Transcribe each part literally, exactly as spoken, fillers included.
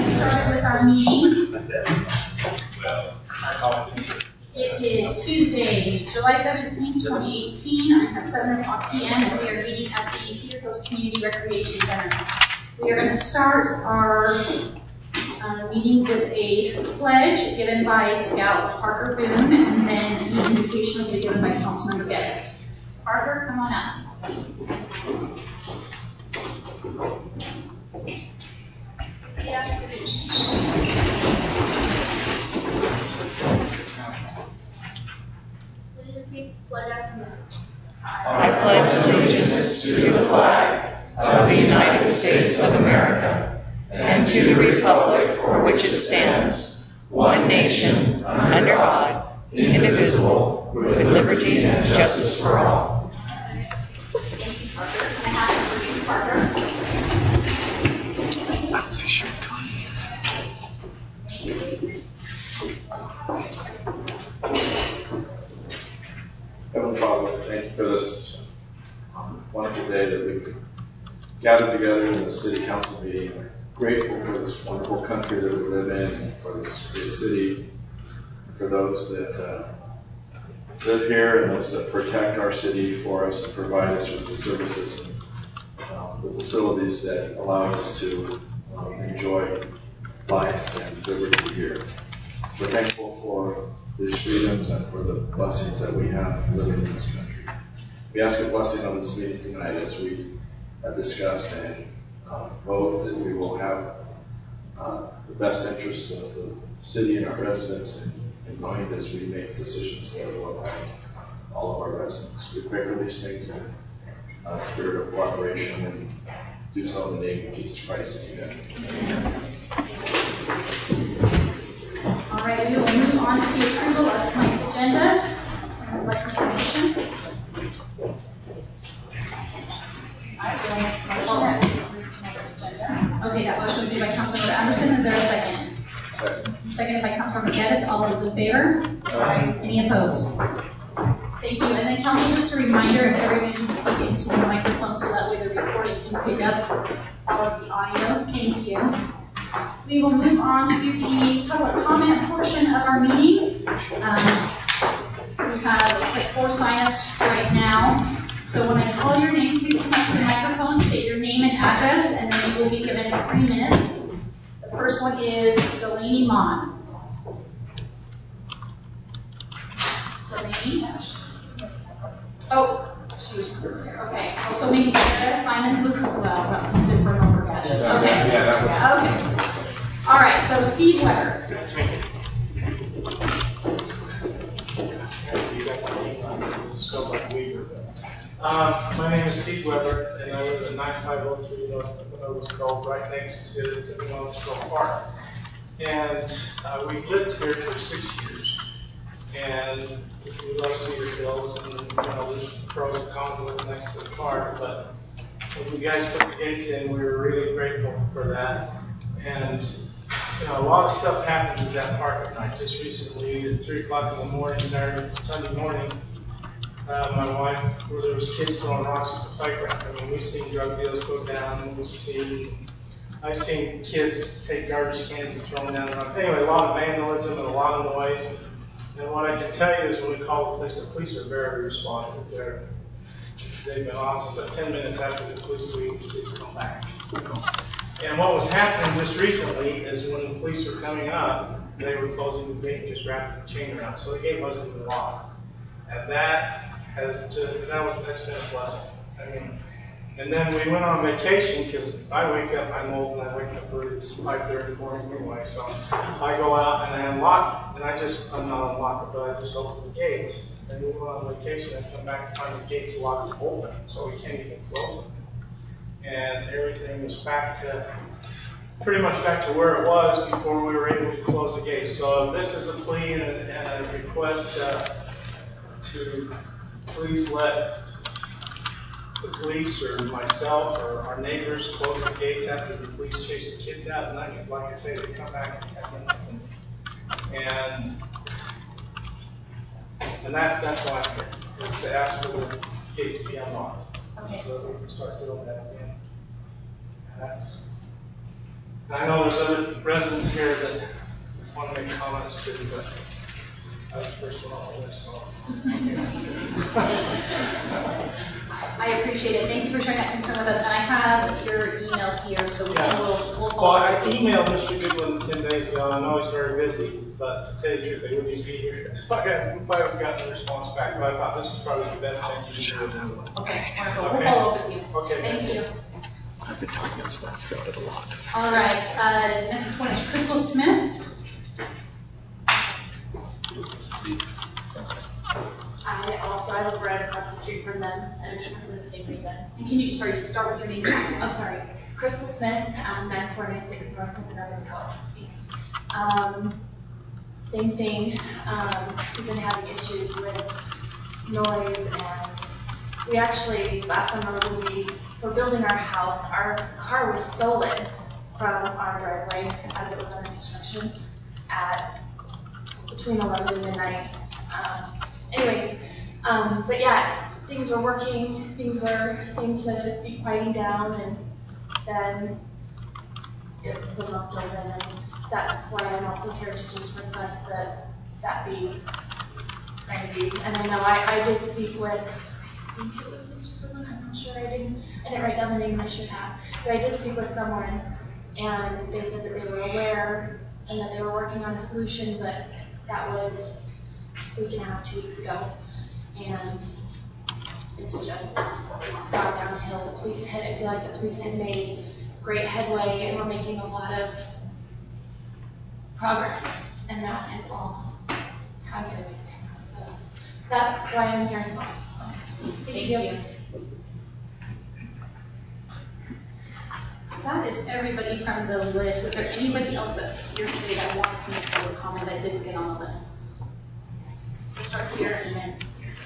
get started with our meeting. That's it. Well, It is Tuesday, July seventeenth, twenty eighteen, at seven o'clock p m, and we are meeting at the Cedar Coast Community Recreation Center. We are going to start our uh, meeting with a pledge given by Scout Parker Boone, and then the invocation will be given by Councilmember Geddes. Parker, come on up. Please repeat the pledge after me. I pledge allegiance to the flag of the United States of America and to the republic for which it stands, one nation, under God, indivisible, with liberty and justice for all. Thank you, Parker. Can I have it for you, Parker? That was a short time. Heavenly Father, thank you for this um, wonderful day that we could gather together in the city council meeting. We're grateful for this wonderful country that we live in, and for this great city, and for those that uh, live here and those that protect our city for us and provide us with the services and um, the facilities that allow us to um, enjoy life and liberty here. We're thankful for these freedoms and for the blessings that we have living in this country. We ask a blessing on this meeting tonight as we uh, discuss and uh, vote that we will have uh, the best interest of the city and our residents in, in mind as we make decisions that will affect all of our residents. We pray for these things in a spirit of cooperation and do so in the name of Jesus Christ. Amen. All right, we will move on to the approval of tonight's agenda. Someone would like to make a motion? Okay, that motion was made by Councilmember Anderson. Is there a second? Second. Seconded by Councilmember Geddes. All those in favor? Aye. Any opposed? Thank you. And then, Council, just a reminder, if everyone can speak into the microphone so that way the recording can pick up all of the audio. Thank you. We will move on to the public comment portion of our meeting. Um, we have, looks like four signups right now. So when I call your name, please come up to the microphone, state your name and address, and then you will be given three minutes. The first one is Delaney Mond. Delaney? Oh, she was earlier. Okay. Oh, so maybe Sarah Simons was as well. That must have been for a work session. Okay. Yeah, that was. Okay. All right. So Steve Weber. That's me. You got my name on it. It's spelled like Weaver. Um, my name is Steve Weber, and I live at nine five oh three North Winona Grove, right next to the Winona Grove Park. And uh, we've lived here for six years. And we love Cedar Hills, and you know, there's pros and cons of living next to the park. But when you guys put the gates in, we were really grateful for that. And you know, a lot of stuff happens in that park at night. Just recently, at three o'clock in the morning, Saturday, Sunday morning, uh, my wife, where there was kids throwing rocks at the bike ramp. I mean, we've seen drug deals go down. We've seen, I've seen kids take garbage cans and throw them down the ramp. Anyway, a lot of vandalism and a lot of noise. And what I can tell you is when we call the police, the police are very responsive. They're, they've been awesome. But ten minutes after the police leave, the police come back. You know? And what was happening just recently is when the police were coming up, they were closing the gate and just wrapping the chain around. So the gate wasn't even locked. And that has just, that was, that's been a blessing. I mean, and then we went on vacation because I wake up, I'm old and I wake up early, it's five thirty in the morning anyway. So I go out and I unlock, and I just, I'm not unlock it, but I just open the gates. And we went on vacation and come back to find the gates locked open, so we can't even close them. And everything is back to, pretty much back to where it was before we were able to close the gate. So this is a plea and a, and a request uh, to please let the police or myself or our neighbors close the gates after the police chase the kids out at night. Because like I say, they come back in ten minutes. And, and, and that's, that's why I'm here, is to ask for the gate to be unlocked. Okay. So that we can start doing that again. And that's, I know there's other residents here that want to make comments too, but I was the first one on the list, so. I appreciate it. Thank you for sharing that concern with us, and I have your email here, so we Yeah. will, we'll Well, follow I up with you. emailed Mister Goodwin ten days ago, I know he's very busy, but to tell you the truth, I wouldn't even be here if I hadn't, if I hadn't gotten a response back, but I thought this is probably the best thing you can do. Okay, wonderful. We'll Okay. follow up with you. Okay, Thank thank you. I've been talking about stuff about it a lot. All right, uh, next one is Crystal Smith. I also, I live right across the street from them, and for the same reason. And can you, sorry, start with your name? I'm sorry, Crystal Smith, um, nine four nine six North Timpanogos Cove. Um, same thing, um, we've been having issues with noise, and we actually, last summer when we were building our house, our car was stolen from our driveway as it was under construction at between eleven and midnight. Um, anyways, um, but yeah, things were working, things were seemed to be quieting down, and then it's been left open, and that's why I'm also here to just request that that be remedied. And I know I, I did speak with, I think it was Mister Berlin, I'm not sure, I didn't, I didn't write down the name, I should have, but I did speak with someone, and they said that they were aware, and that they were working on a solution, but that was a week and a half, two weeks ago, and it's just, it's, it's gone downhill. The police had, I feel like the police had made great headway, and we're making a lot of progress, and that has all come to the wayside now, so that's why I'm here as well. So, Thank you. That is everybody from the list. Is there anybody else that's here today that wanted to make public comment that didn't get on the list? Yes. We'll start here and then.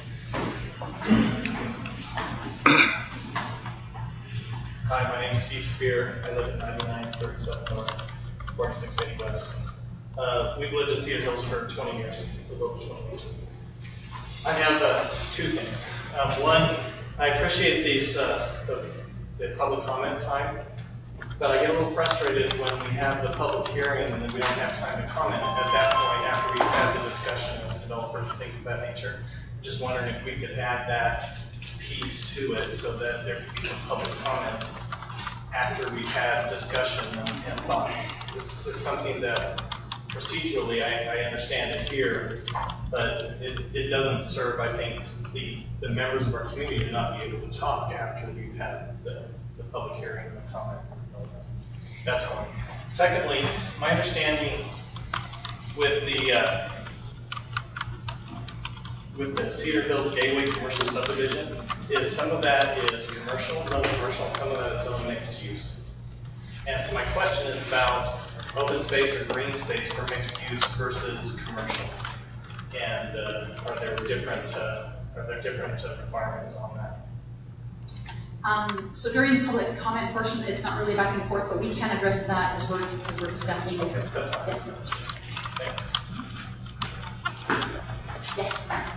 Hi, my name is Steve Spear. I live at ninety-nine thirty-seven North, forty-six eighty West. Uh, we've lived in Cedar Hills for twenty years, a little over twenty years. I have uh, two things. Um, one, I appreciate these uh, the, the public comment time, but I get a little frustrated when we have the public hearing and then we don't have time to comment at that point after we've had the discussion with the developers and things of that nature. Just wondering if we could add that piece to it so that there could be some public comment after we've had discussion and, and thoughts. It's, it's something that procedurally I, I understand it here, but it, it doesn't serve, I think, the, the members of our community to not be able to talk after we've had the, the public hearing and the comment. That's one. Secondly, my understanding with the uh, with the Cedar Hills Gateway commercial subdivision is some of that is commercial, zone commercial, and some of that is zone mixed use. And so my question is about open space or green space for mixed use versus commercial. And uh, are there different uh, are there different uh, requirements on that? Um, so during the public comment portion, it's not really back and forth, but we can address that as we're, as we're discussing. Okay, that's fine. Yes. Thanks. Yes.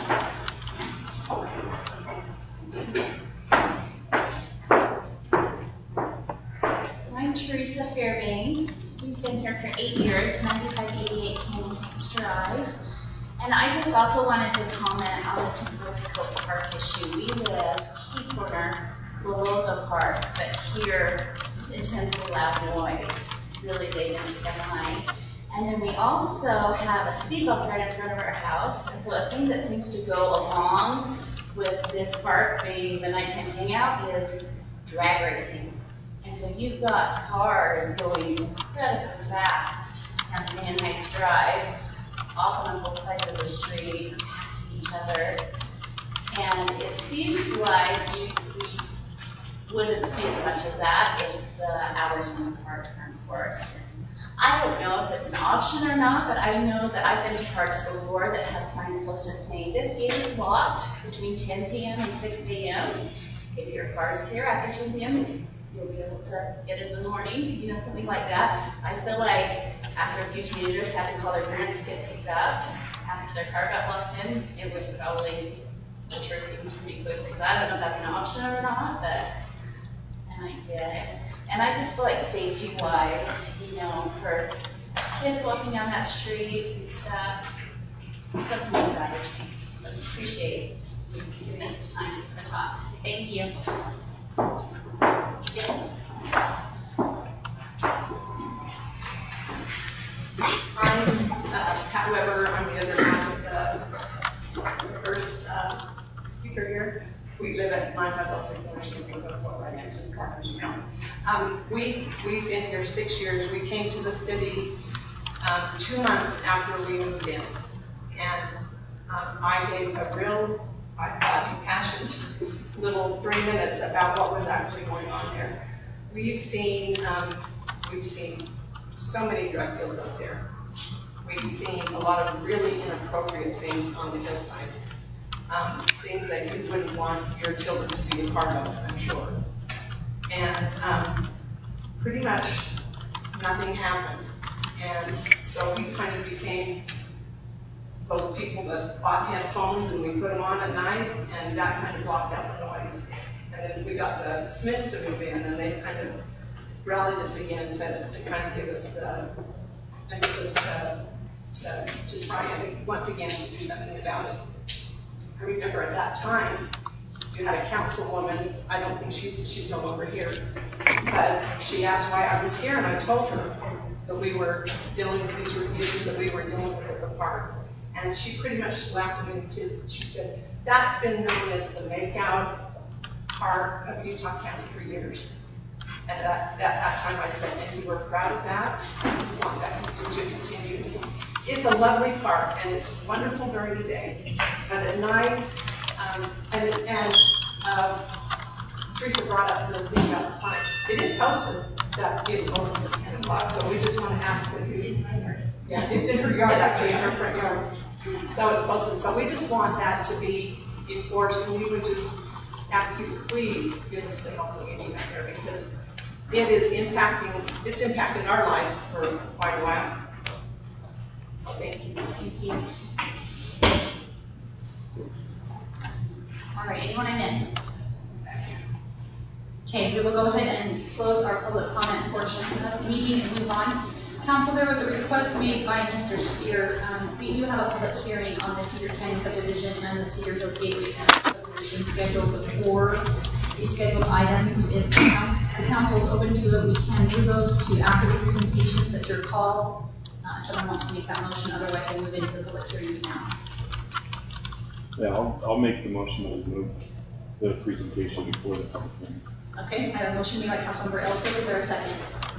So I'm Teresa Fairbanks. We've been here for eight years, ninety-five eighty-eight Canyon Heights Drive. And I just also wanted to comment on the Timpanogos Cove Park issue. We live key corner below the park, but hear just intensely loud noise really late into the night. And then we also have a speed bump right in front of our house. And so a thing that seems to go along with this park being the nighttime hangout is drag racing. And so you've got cars going incredibly fast down Canyon Heights Drive, often on both sides of the street, passing each other. And it seems like you, we wouldn't see as much of that if the hours in the park aren't enforced. I don't know if it's an option or not, but I know that I've been to parks before that have signs posted saying this gate is locked between ten P M and six A M If your car's here after ten P M, you'll be able to get it in the morning, you know, something like that. I feel like after a few teenagers had to call their parents to get picked up after their car got locked in, it would probably deter things pretty quickly. So I don't know if that's an option or not, but an idea. And I just feel like safety wise, you know, for kids walking down that street and stuff, something's got to change. So appreciate you giving us this time to talk. Thank you. Yes. I'm uh, Pat Weber. I'm the other half of the first uh, speaker here. We live at nine five oh three North Street, Westport, right next to the Carpenter Mountain. Um, we, we've been here six years. We came to the city um, two months after we moved in. And um, I gave a real, I thought, impassioned little three minutes about what was actually going on there. We've seen, um, we've seen so many drug deals up there. We've seen a lot of really inappropriate things on the hillside. Um, things that you wouldn't want your children to be a part of, I'm sure. And um, pretty much nothing happened. And so we kind of became those people that bought headphones and we put them on at night, and that kind of blocked out the noise. And then we got the Smiths to move in, and they kind of rallied us again to, to kind of give us the emphasis to, to, to try and once again to do something about it. I remember at that time, you had a councilwoman, I don't think she's, she's no longer here, but she asked why I was here, and I told her that we were dealing with these were the issues that we were dealing with at the park. And she pretty much laughed at me and said, she said, that's been known as the makeout part of Utah County for years. And at that, that time I said, and you were proud of that? You want that to continue? It's a lovely park, and it's wonderful during the day. But at night, um, and, and uh, Teresa brought up the thing about the sign. It is posted that it closes at ten o'clock, so we just want to ask that you, yeah, it's in her yard, actually, in her front yard. So it's posted. So we just want that to be enforced, and we would just ask you to please give us the help that we need out there, because it is impacting, it's impacting our lives for quite a while. So thank you. Thank you. All right, anyone I missed? Okay, we will go ahead and close our public comment portion of the meeting and move on. Council, there was a request made by Mister Spear. Um, we do have a public hearing on the Cedar Canyon subdivision and the Cedar Hills Gateway subdivision scheduled before the scheduled items. If the council, the council is open to it, we can move those to after the presentations at your call. Uh, if someone wants to make that motion, otherwise we'll move into the public hearings now. Yeah, I'll, I'll make the motion to move the presentation before the public hearing. Okay, I have a motion made by Councilmember Ellsworth. Is there a second?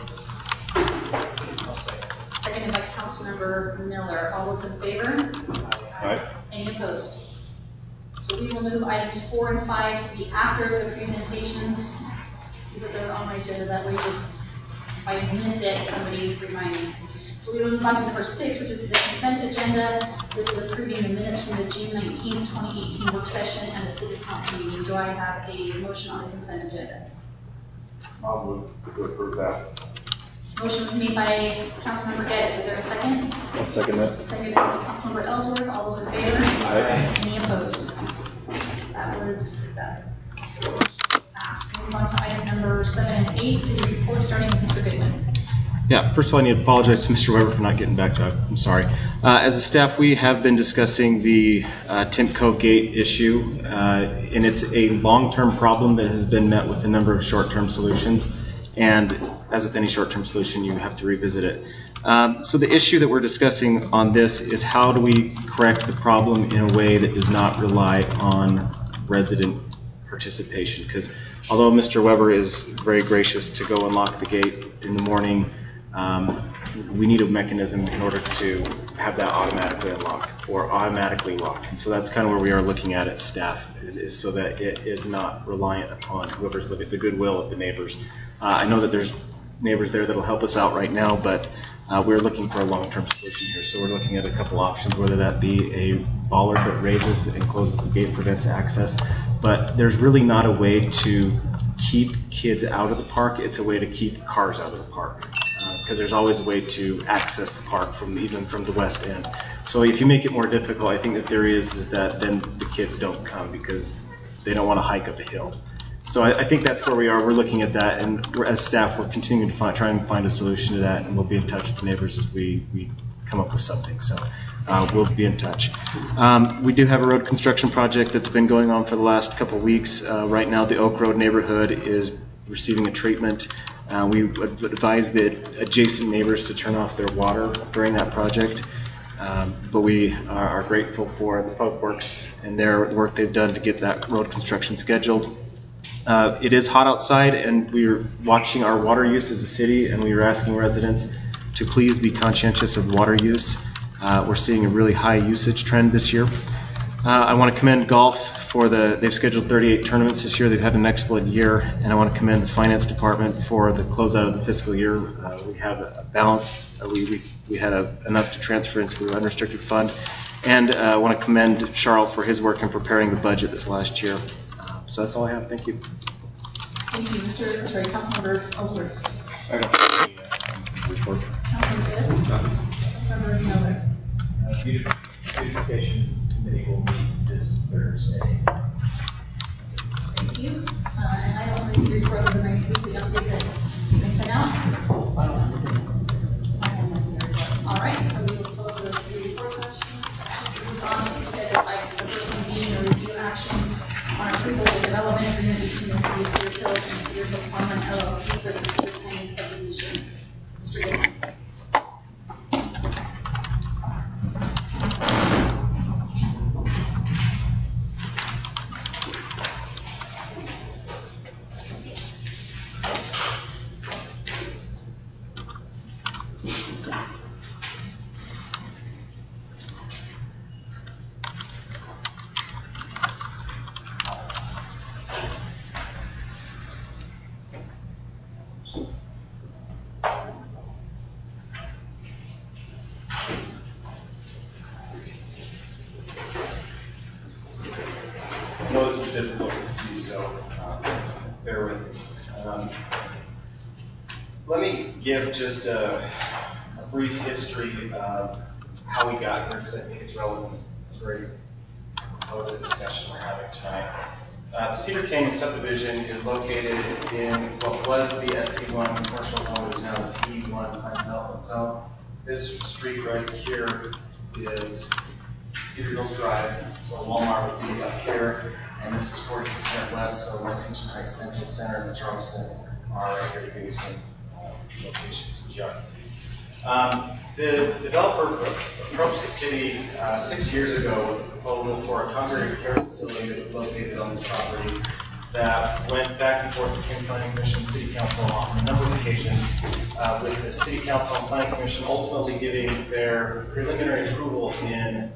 Seconded by Councilmember Miller. All those in favor? Aye. Any opposed? So we will move items four and five to be after the presentations because they're on my agenda. That way, just if I miss it, somebody remind me. So we will move on to number six, which is the consent agenda. This is approving the minutes from the June nineteenth, twenty eighteen work session and the city council meeting. Do I have a motion on the consent agenda? I'll move to approve that. Motion was made by Councilmember Geddes. Is there a second? I'll second that. Seconded by Councilmember Ellsworth. All those in favor? Aye. Any opposed? That was that. Passed. Moving on to item number seven and eight, city report, starting with Mister Goodwin. Yeah, first of all, I need to apologize to Mister Weber for not getting back to you. I'm sorry. Uh, as a staff, we have been discussing the uh, Timco Gate issue, uh, and it's a long-term problem that has been met with a number of short-term solutions. And as with any short-term solution, you have to revisit it. Um, so the issue that we're discussing on this is how do we correct the problem in a way that does not rely on resident participation? Because although Mister Weber is very gracious to go and lock the gate in the morning, um, we need a mechanism in order to have that automatically unlocked or automatically locked. And so that's kind of where we are looking at it, staff, is, is so that it is not reliant upon whoever's living, the goodwill of the neighbors. Uh, I know that there's neighbors there that will help us out right now, but uh, we're looking for a long-term solution here. So we're looking at a couple options, whether that be a bollard that raises and closes the gate, prevents access. But there's really not a way to keep kids out of the park. It's a way to keep cars out of the park, because uh, there's always a way to access the park from even from the west end. So if you make it more difficult, I think the theory is, is that then the kids don't come because they don't want to hike up a hill. so I, I think that's where we are. We're looking at that, and we're, as staff, we're continuing to find, try and find a solution to that, and we'll be in touch with the neighbors as we, we come up with something. So uh, we'll be in touch. Um, we do have a road construction project that's been going on for the last couple of weeks. Uh, right now, the Oak Road neighborhood is receiving a treatment. Uh, we would advise the adjacent neighbors to turn off their water during that project. Um, but we are, are grateful for the Public Works and their work they've done to get that road construction scheduled. Uh, it is hot outside, and we're watching our water use as a city, and we are asking residents to please be conscientious of water use. Uh, we're seeing a really high usage trend this year. Uh, I want to commend golf for the, they've scheduled thirty-eight tournaments this year. They've had an excellent year, and I want to commend the finance department for the closeout of the fiscal year. Uh, we have a balance. Uh, we, we, we had a, enough to transfer into the unrestricted fund. And uh, I want to commend Charles for his work in preparing the budget this last year. Uh, so that's all I have. Thank you. Thank you, Mister Sorry, Councilmember Ellsworth. I don't have any, uh, report. Councilmember Davis. Councilmember Miller. Uh, beautif- Beautification Committee will meet this Thursday. Thank you. Uh, and I don't have the report of the night weekly update that they sent out. I don't have anything. All right, so we will close those three report sections. Move on to schedule items. The first one being a review action on approval of the development agreement between the City of Cedar Hills and Cedar Hills Farmland L L C for the Cedar Canyon subdivision. Mister Goodman. I know this is difficult to see, so uh, bear with me. Um, let me give just a, a brief history of how we got here, because I think it's relevant. It's very relevant discussion we're having tonight. Uh, the Cedar Canyon subdivision is located in what was the S C one commercial zone, which is now the P one planned development zone. This street right here is Cedar Hills Drive, so Walmart would be up here, and this is forty-six hundred West, so Lexington Heights Dental Center and Charleston are right here to give you some uh, locations, some geography. Um, the developer approached the city uh, six years ago with a proposal for a congregate care facility that was located on this property that went back and forth between Planning Commission and City Council on a number of occasions, uh, with the City Council and Planning Commission ultimately giving their preliminary approval in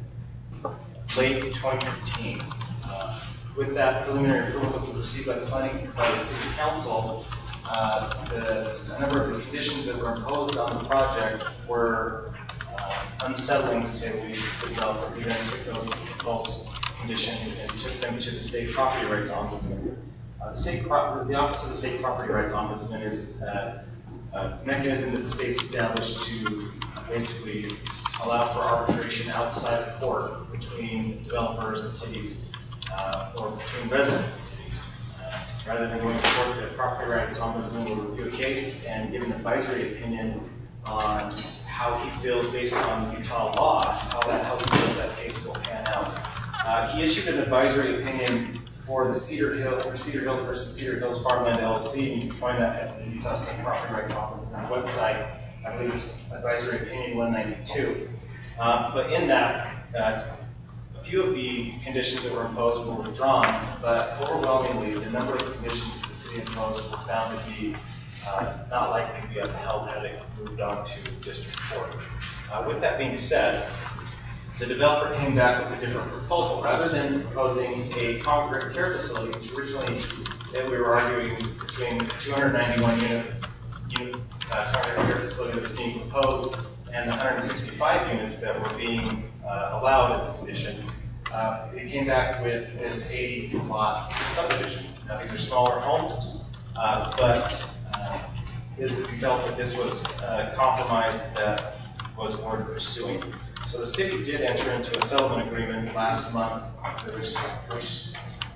late twenty fifteen. Uh, with that preliminary approval that was received by the planning by the City Council, uh, the, a number of the conditions that were imposed on the project were uh, unsettling, to say the least, for the developer. We then took those, those conditions and took them to the State Property Rights Ombudsman. Uh, the, state Pro the Office of the State Property Rights Ombudsman is uh, a mechanism that the state's established to basically allow for arbitration outside of court between developers and cities, uh, or between residents and cities. Uh, rather than going to court, the Property Rights Ombudsman will review a case and give an advisory opinion on how he feels, based on Utah law, how that how he feels that case will pan out. Uh, he issued an advisory opinion for the Cedar Hill, for Cedar Hills versus Cedar Hills Farmland L L C, and you can find that at the Utah State Property Rights Ombudsman website. I believe it's advisory opinion one ninety-two. Uh, but in that, uh, a few of the conditions that were imposed were withdrawn, but overwhelmingly, the number of conditions that the city imposed were found to be uh, not likely to be upheld had it moved on to district court. Uh, with that being said, the developer came back with a different proposal. Rather than proposing a congregate care facility, which originally that we were arguing between the two hundred ninety-one unit, unit uh, congregate care facility that was being proposed and the one hundred sixty-five units that were being uh, allowed as a condition, uh, it came back with this eighty lot subdivision. Now these are smaller homes, uh, but uh, it, we felt that this was a compromise that was worth pursuing. So the city did enter into a settlement agreement last month, which, which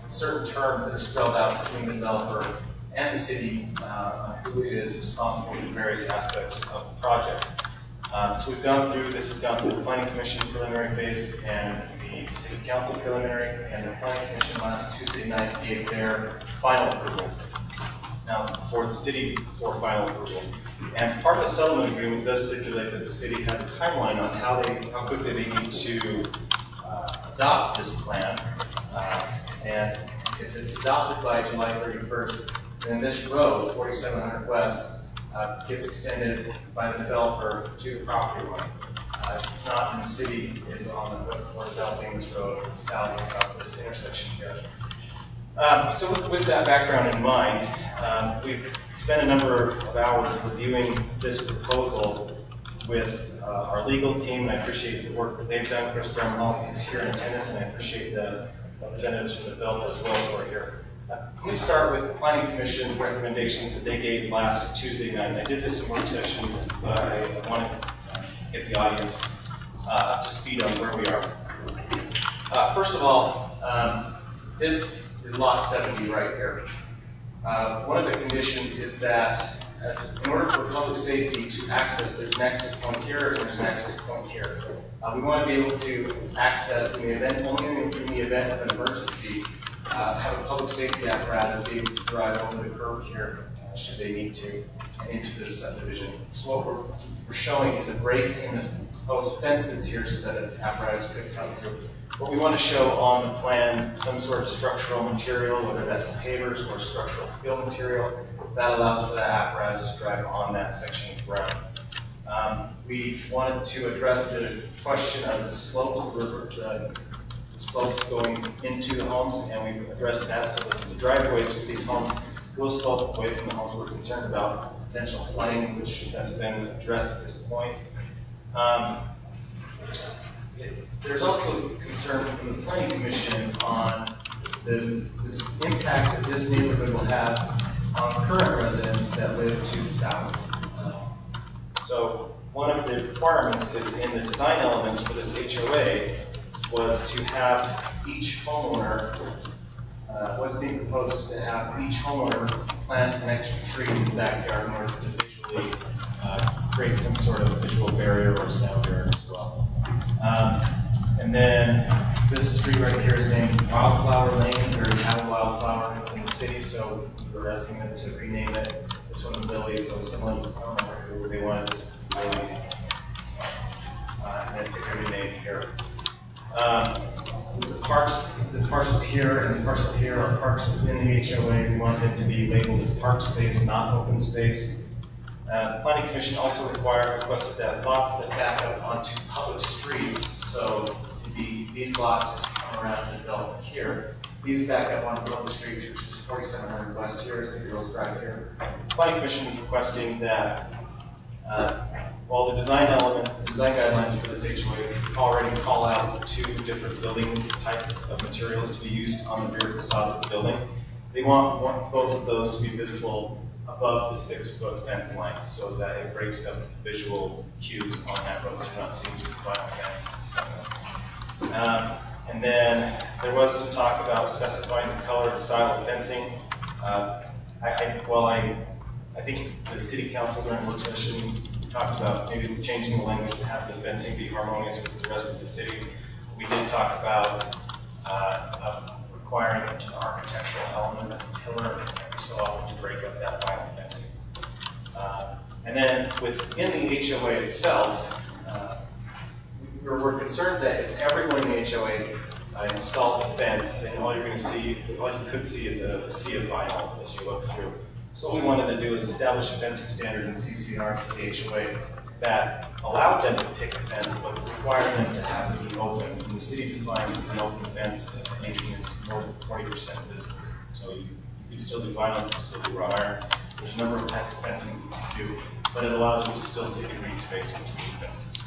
certain terms that are spelled out between the developer and the city uh, on who is responsible for various aspects of the project. Um, so we've gone through, this has gone through the Planning Commission preliminary phase and the City Council preliminary, and the Planning Commission last Tuesday night gave their final approval. Now it's before the city for final approval. And part of the settlement agreement does stipulate that the city has a timeline on how they, how quickly they need to uh, adopt this plan. Uh, and if it's adopted by July thirty-first, then this road, forty-seven hundred West, uh, gets extended by the developer to the property line. Uh, it's not in the city, is on the hook for developing this road south of this intersection here. Um, so with, with that background in mind, um, we've spent a number of hours reviewing this proposal with uh, our legal team, and I appreciate the work that they've done. Chris Bramhall is here in attendance, and I appreciate the representatives from the developer as well who are here. Uh, let me start with the Planning Commission's recommendations that they gave last Tuesday night. And I did this in work session, but I, I wanted to get the audience uh, up to speed on where we are. Uh, first of all, um, this is lot seventy right here. Uh, one of the conditions is that as, in order for public safety to access, there's an access point here and there's an access point here. Uh, we want to be able to access in the event, only in the event of an emergency, uh, have a public safety apparatus be able to drive over the curb here uh, should they need to and into this subdivision. So what we're, we're showing is a break in the proposed fence that's here so that an apparatus could come through. What we want to show on the plans, some sort of structural material, whether that's pavers or structural fill material, that allows for that apparatus to drive on that section of ground. Um, we wanted to address the question of the slopes, the, the, the slopes going into the homes, and we've addressed that. So this, the driveways for these homes will slope away from the homes. We're concerned about potential flooding, which that's been addressed at this point. Um, it, there's also concern from the Planning Commission on the, the impact that this neighborhood will have on current residents that live to the south. Uh, so one of the requirements is in the design elements for this H O A was to have each homeowner, uh, what's being proposed is to have each homeowner plant an extra tree in the backyard in order to visually uh, create some sort of visual barrier or sound barrier as well. Um, and then this street right here is named Wildflower Lane. We already have a wildflower in the city, so we're asking them to rename it. This one's Lily, so someone, I don't remember who they wanted this Lily. Uh, and then pick a new name here. Um, the parks, the parcel here and the parcel here are parks within the H O A. We want them to be labeled as park space, not open space. Uh, the Planning Commission also required, requested that lots that back up onto public streets, so to be these lots as you come around the development here, these back up onto public streets, which is forty-seven hundred West here, City Girls Drive here. The Planning Commission is requesting that uh, while the design element, the design guidelines for this H O A already call out two different building type of materials to be used on the rear facade of the building, they want, want both of those to be visible above the six foot fence line so that it breaks up visual cues on that road so you're not seeing just the vinyl fence and stuff. Um, and then there was some talk about specifying the color and style of fencing. Uh, I, I, well, I, I think the city council during work session talked about maybe changing the language to have the fencing be harmonious with the rest of the city. We did talk about uh, uh, requiring an architectural element as a pillar every so often to break up that vinyl fencing. Uh, and then within the H O A itself, uh, we're, we're concerned that if everyone in the H O A uh, installs a fence, then all you're going to see, all you could see is a, a sea of vinyl as you look through. So what we wanted to do is establish a fencing standard in C C R for the H O A that allowed them to pick a fence, but required them to have it be open. And the city defines an open fence as anything that's more than forty percent visible. So you, you can still do vinyl, you can still do wrought iron. There's a number of types of fencing you can do, but it allows you to still see the green space between fences.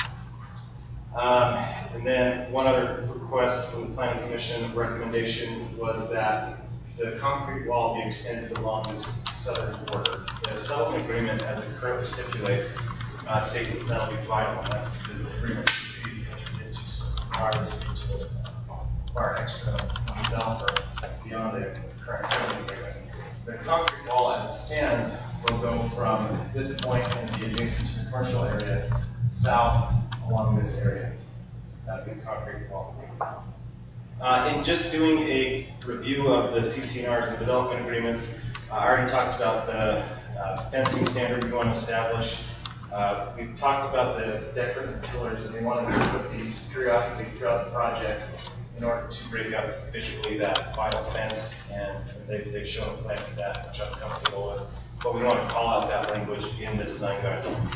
Um, and then one other request from the Planning Commission recommendation was that the concrete wall be extended along this southern border. The settlement agreement, as it currently stipulates, uh, states that that'll be vital, and that's the agreement the city's entered into, so require the city to require extra developer beyond the current settlement agreement. The concrete wall as it stands will go from this point and be adjacent to the commercial area south along this area. That would be the concrete wall. Uh, in just doing a review of the C C N Rs and development agreements, uh, I already talked about the uh, fencing standard we want to establish. Uh, we've talked about the decorative pillars, and they wanted to put these periodically throughout the project in order to break up visually that vinyl fence, and they, they've shown a plan for that, which I'm comfortable with. But we want to call out that language in the design guidelines.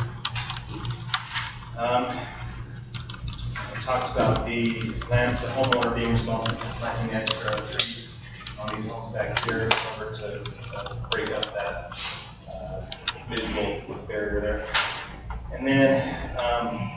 Um, I talked about the land, the homeowner being responsible for planting extra trees on these homes back here in order to uh, break up that uh, visual barrier there. And then um,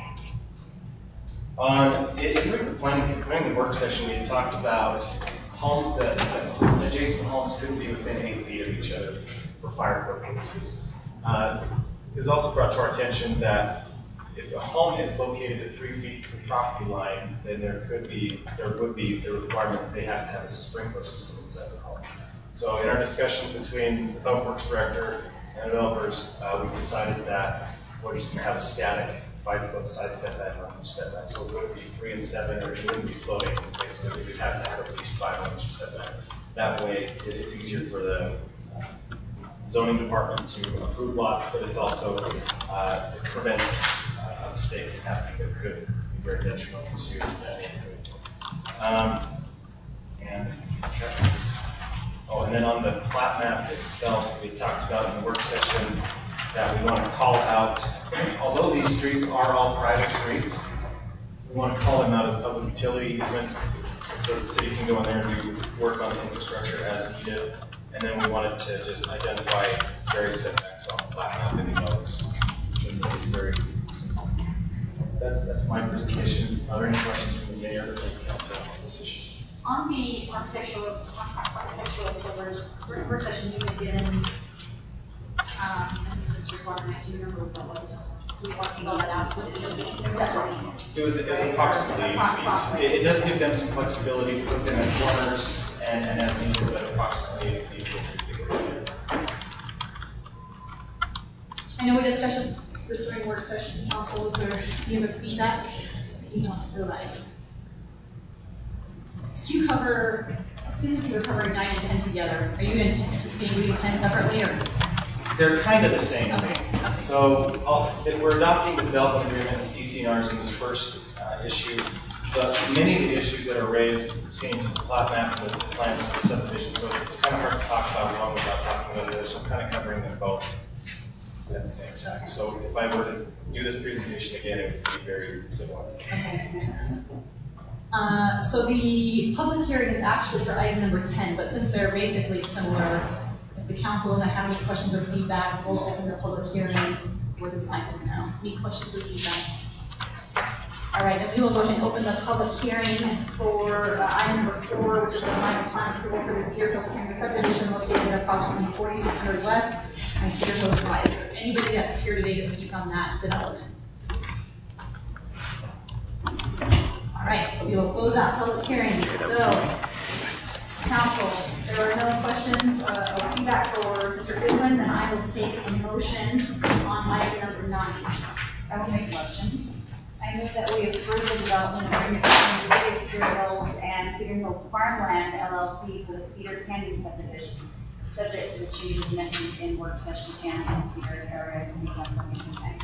on it, during the planning, during the work session, we talked about homes that, that adjacent homes couldn't be within eight feet of each other for fire code purposes. Uh, it was also brought to our attention that if a home is located at three feet from the property line, then there could be, there would be the requirement that they have to have a sprinkler system inside the home. So in our discussions between the Public Works Director and developers, uh, we decided that we're just going to have a static five-foot side setback on each setback. So it wouldn't be three and seven, or it wouldn't be floating. Basically, we'd have to have at least five on each setback. That way, it, it's easier for the uh, zoning department to approve lots, but it's also uh, it prevents uh, a mistake from happening that could be very detrimental to that neighborhood. Um, and that was, oh, and then on the plat map itself, we talked about in the work session that we want to call out, although these streets are all private streets, we want to call them out as public utility easements so that the city can go in there and do work on the infrastructure as needed. And then we wanted to just identify various setbacks on the plat map in the notes. It's very simple. That's, that's my presentation. Are there any questions from the mayor or the council on this issue? On the architectural, architectural pillars, during work session, you had given Um, a distance requirement. Do you remember what that was? We want to spell that out. Was it eight feet? Or was that right? It was, it was approximately eight feet. It, it does give them some flexibility to put them in corners and, and as needed, but approximately eight feet. I know we discussed this, this during work session. Council, is there any other feedback that you want to provide? Did you cover? It seemed like you were covering nine and ten together. Are you anticipating reading ten separately, or? They're kind of the same. Okay. Okay. So I'll, we're adopting the development agreement and C C N Rs in this first uh, issue, but many of the issues that are raised pertain to the plat map and the plans for the subdivision, so it's, it's kind of hard to talk about one without talking about the other, so I'm kind of covering them both at the same time. So if I were to do this presentation again, it would be very similar. Okay. Uh, so the public hearing is actually for item number ten, but since they're basically similar, if the council doesn't have any questions or feedback, we'll open the public hearing for this item now. Any questions or feedback? All right, then we will go ahead and open the public hearing for uh, item number four, which is the final plan approval for the Cedar Hills Campus subdivision located at approximately forty-six hundred West and Cedar Hills Drive. Is there anybody that's here today to speak on that development? All right, so we will close that public hearing. So, council, there are no questions uh, or feedback for Mister Goodwin, then I will take a motion on item number nine. I will make a motion. I move that we approve the development agreement between the City of Cedar Hills and Cedar Hills Farmland L L C for the Cedar Canyon subdivision, subject to the changes mentioned in work session and in Cedar area and City Council meeting tonight.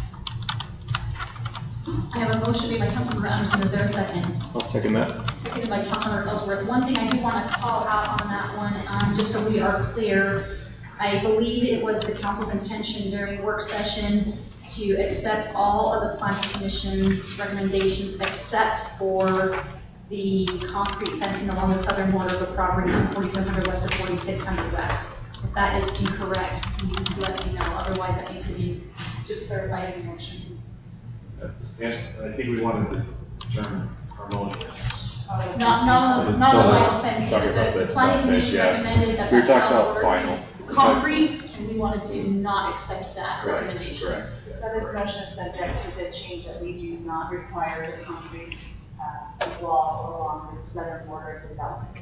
I have a motion made by Councilmember Anderson. Is there a second? I'll second that. Seconded by Councilmember Ellsworth. One thing I do want to call out on that one, um, just so we are clear, I believe it was the council's intention during work session to accept all of the planning commission's recommendations except for the concrete fencing along the southern border of the property from forty-seven hundred west to forty-six hundred west. If that is incorrect, please let me know. Otherwise, that needs to be just clarified in the motion. That's, yes, I think we wanted the term harmonious. Not, not, not the vinyl fencing. Talking about The the planning soft commission edge, yeah. recommended that We that talked solid about vinyl. concrete, and we wanted to not accept that Correct, recommendation. correct. So this motion is subject to the change that we do not require the concrete uh, wall along the southern border of the development.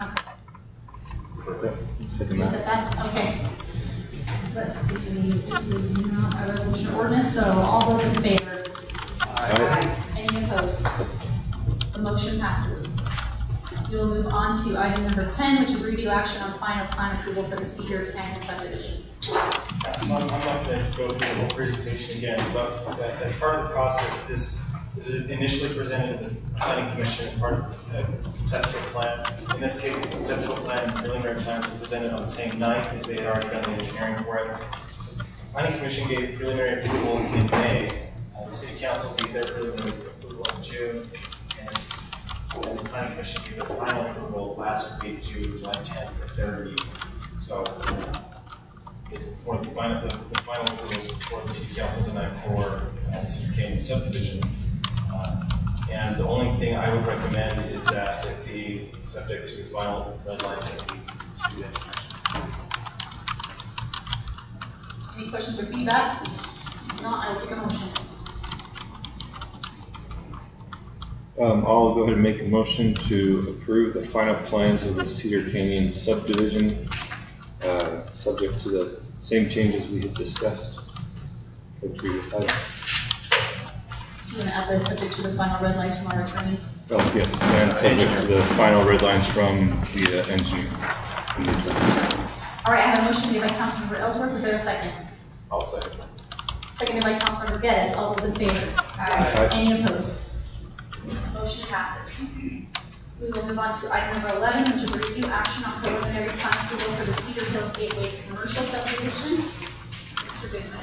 Second You that. said that? Okay. Let's see, this is not a resolution or ordinance, so all those in favor? Aye. Any opposed? The motion passes. We will move on to item number ten, which is review action on final plan approval for the Cedar Canyon subdivision. Yeah, so I'm, I'm not going to go through the whole presentation again, but uh, as part of the process, this, this is initially presented to the planning commission as part of the conceptual plan. In this case, the conceptual plan and preliminary plans were presented on the same night because they had already done the engineering for it. So the planning commission gave preliminary approval in May. Uh, the city council gave their preliminary approval in June, and, this, and the planning commission gave their final approval last week, June, July tenth, at their meeting. So it's before the final, the, the final approval is before the city council tonight for uh, the Cedar Canyon subdivision. Uh, and the only thing I would recommend is that it be subject to the final red lines of the city's engineers. Any questions or feedback? If not, I will take a motion. Um, I'll go ahead and make a motion to approve the final plans of the Cedar Canyon subdivision, uh, subject to the same changes we had discussed for the previous item. Do you want to add this subject to the final red lights from our attorney? Oh, yes, and subject to the final red lines from the uh, engineer. from the attorney. All right, I have a motion made by Councilmember Ellsworth. Is there a second? I'll second. Seconded by Councilmember Geddes. All those in favor? Aye. Any opposed? Motion passes. We will move on to item number eleven, which is a review action on preliminary plan approval for the Cedar Hills Gateway Commercial Subdivision. Mister Goodman.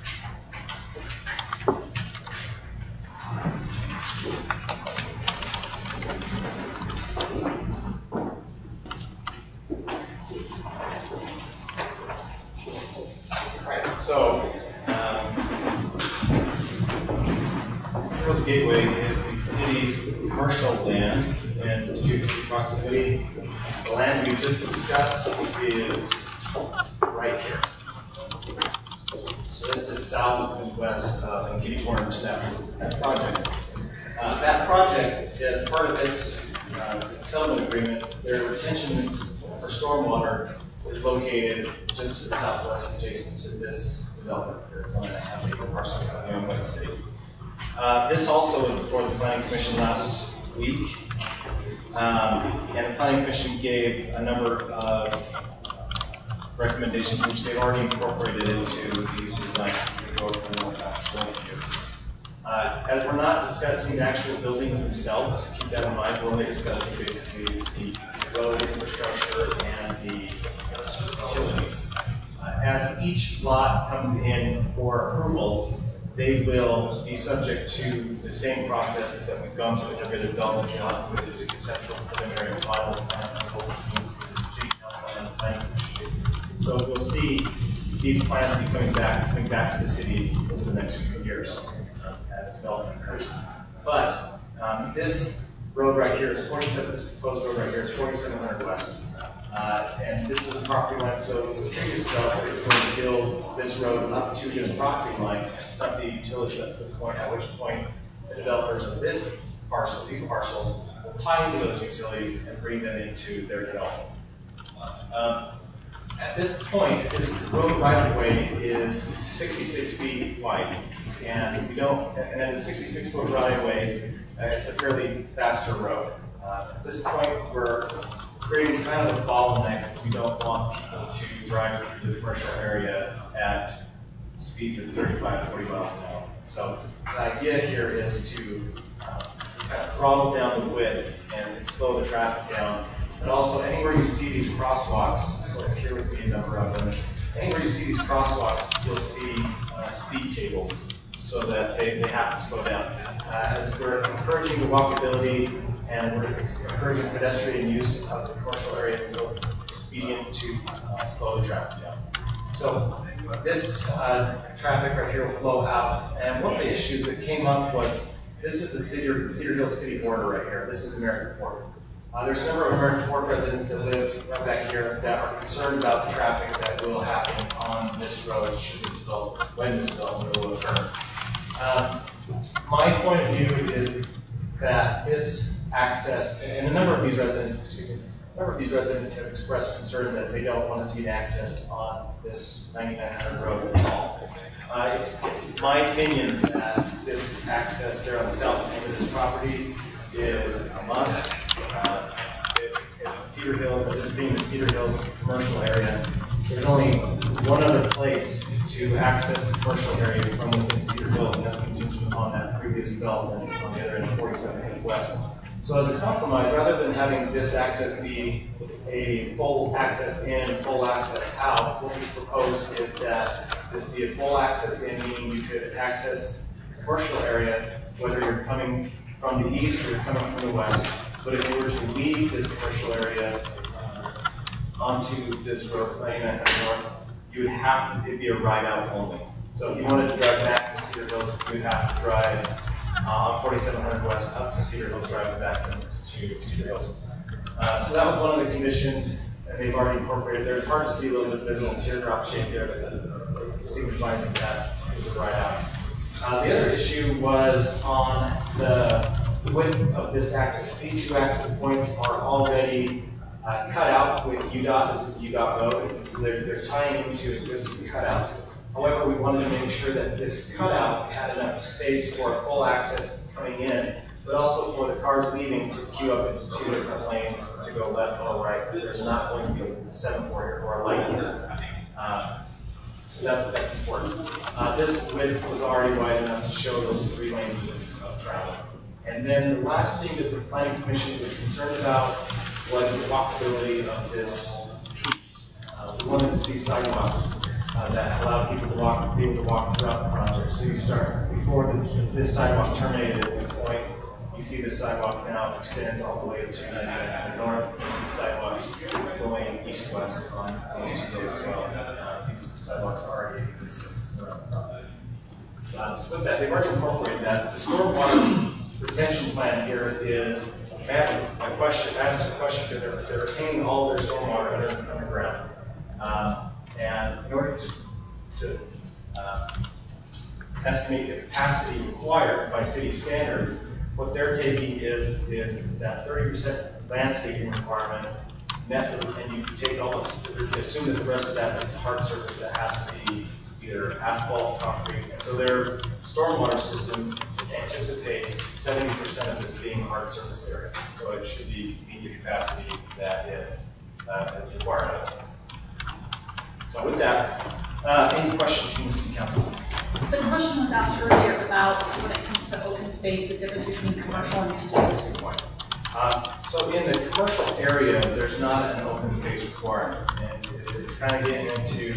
Right, so, um, Cedar Hills Gateway is the city's commercial land, and due to proximity, the land we just discussed is right here. So this is south and west of and Kitty Corner to that, that project. Uh, that project, as part of its uh, settlement agreement, their retention for stormwater is located just to the southwest, adjacent to this development here. It's on a half acre parcel owned by the city. Uh, this also was before the planning commission last week, um, and the planning commission gave a number of recommendations which they've already incorporated into these designs that we go over the north after going here. Uh, as we're not discussing the actual buildings themselves, keep that in mind. We're only discussing basically the road infrastructure and the utilities. Uh, as each lot comes in for approvals, they will be subject to the same process that we've gone through with every other development. They'll have to go through the conceptual, preliminary, and final plan approval to the city council and the planning commission. So we'll see these plans be coming back, coming back to the city over the next few years uh, as development occurs. But um, this road right here is forty-seven. This proposed road right here is forty-seven hundred west. Uh, and this is the property line, so the previous developer is going to build this road up to this property line and stump the utilities up to this point, at which point the developers of this parcel, these parcels, will tie into those utilities and bring them into their development. Um, at this point, this road right-of-way is sixty-six feet wide, and we don't, and at a sixty-six foot right-of-way, uh, it's a fairly faster road. Uh, at this point, we're creating kind of a bottleneck because we don't want people to drive through the commercial area at speeds of thirty-five to forty miles an hour. So the idea here is to uh, kind of throttle down the width and slow the traffic down. But also anywhere you see these crosswalks, so here would be a number of them, anywhere you see these crosswalks, you'll see uh, speed tables so that they, they have to slow down. Uh, as we're encouraging the walkability and we're encouraging pedestrian use of the commercial area, it's expedient to uh, slow the traffic down. So this uh, traffic right here will flow out, and one of the issues that came up was this is the Cedar, Cedar Hills city border right here. This is American Fork. Uh, there's a number of American Fork residents that live right back here that are concerned about the traffic that will happen on this road should this develop, when this development will occur. Um, my point of view is that this access, and a number of these residents, excuse me, a number of these residents have expressed concern that they don't want to see an access on this ninety-nine hundred road at all. Uh, it's, it's my opinion that this access there on the south end of this property is a must. Uh, it, it's the Cedar Hills, this being the Cedar Hills commercial area, there's only one other place to access the commercial area from within Cedar Hills, and that's contingent upon that previous development on the other end of forty-seven hundred West. So as a compromise, rather than having this access be a full access in, full access out, what we proposed is that this be a full access in, meaning you could access the commercial area, whether you're coming from the east or you're coming from the west. But if you were to leave this commercial area uh, onto this road, ninety-nine hundred North, you would have to, it'd be a ride out only. So if you wanted to drive back to Cedar Hills, you would have to drive uh, on forty-seven hundred West up to Cedar Hills, driving back to Cedar Hills. Uh, so that was one of the conditions that they've already incorporated there. It's hard to see a little bit, there's a little teardrop shape there, but it signifies that that is a ride out. Uh, the other issue was on the width of this access. These two access points are already uh, cut out with U DOT. This is U DOT road, and so they're, they're tying into existing cutouts. However, we wanted to make sure that this cutout had enough space for full access coming in, but also for the cars leaving to queue up into two different lanes to go left or right, because there's not going to be a semaphore or a light here. Uh, so that's that's important. Uh, this width was already wide enough to show those three lanes of, of travel. And then the last thing that the Planning Commission was concerned about was the walkability of this piece. Uh, we wanted to see sidewalks uh, that allow people to walk, be able to walk throughout the project. So you start before the, this sidewalk terminated at this point. You see this sidewalk now extends all the way to the north. You see sidewalks going east-west on these two roads as well. Uh, these sidewalks are already in existence. Uh, so with that, they've already incorporated that. The stormwater retention plan here is, I have a question, I asked a question because they're, they're retaining all of their stormwater under, underground. Um, and in order to, to uh, estimate the capacity required by city standards, what they're taking is, is that thirty percent landscaping requirement, net, and you take almost, assume that the rest of that is hard surface that has to be either asphalt, concrete. And so their stormwater system anticipates seventy percent of this being hard surface area. So it should be meet the capacity that it uh, is required. So with that, uh, any questions from the city council? The question was asked earlier about when it comes to open space, the difference between commercial and mixed use. Uh, so in the commercial area, there's not an open space requirement, and it's kind of getting into,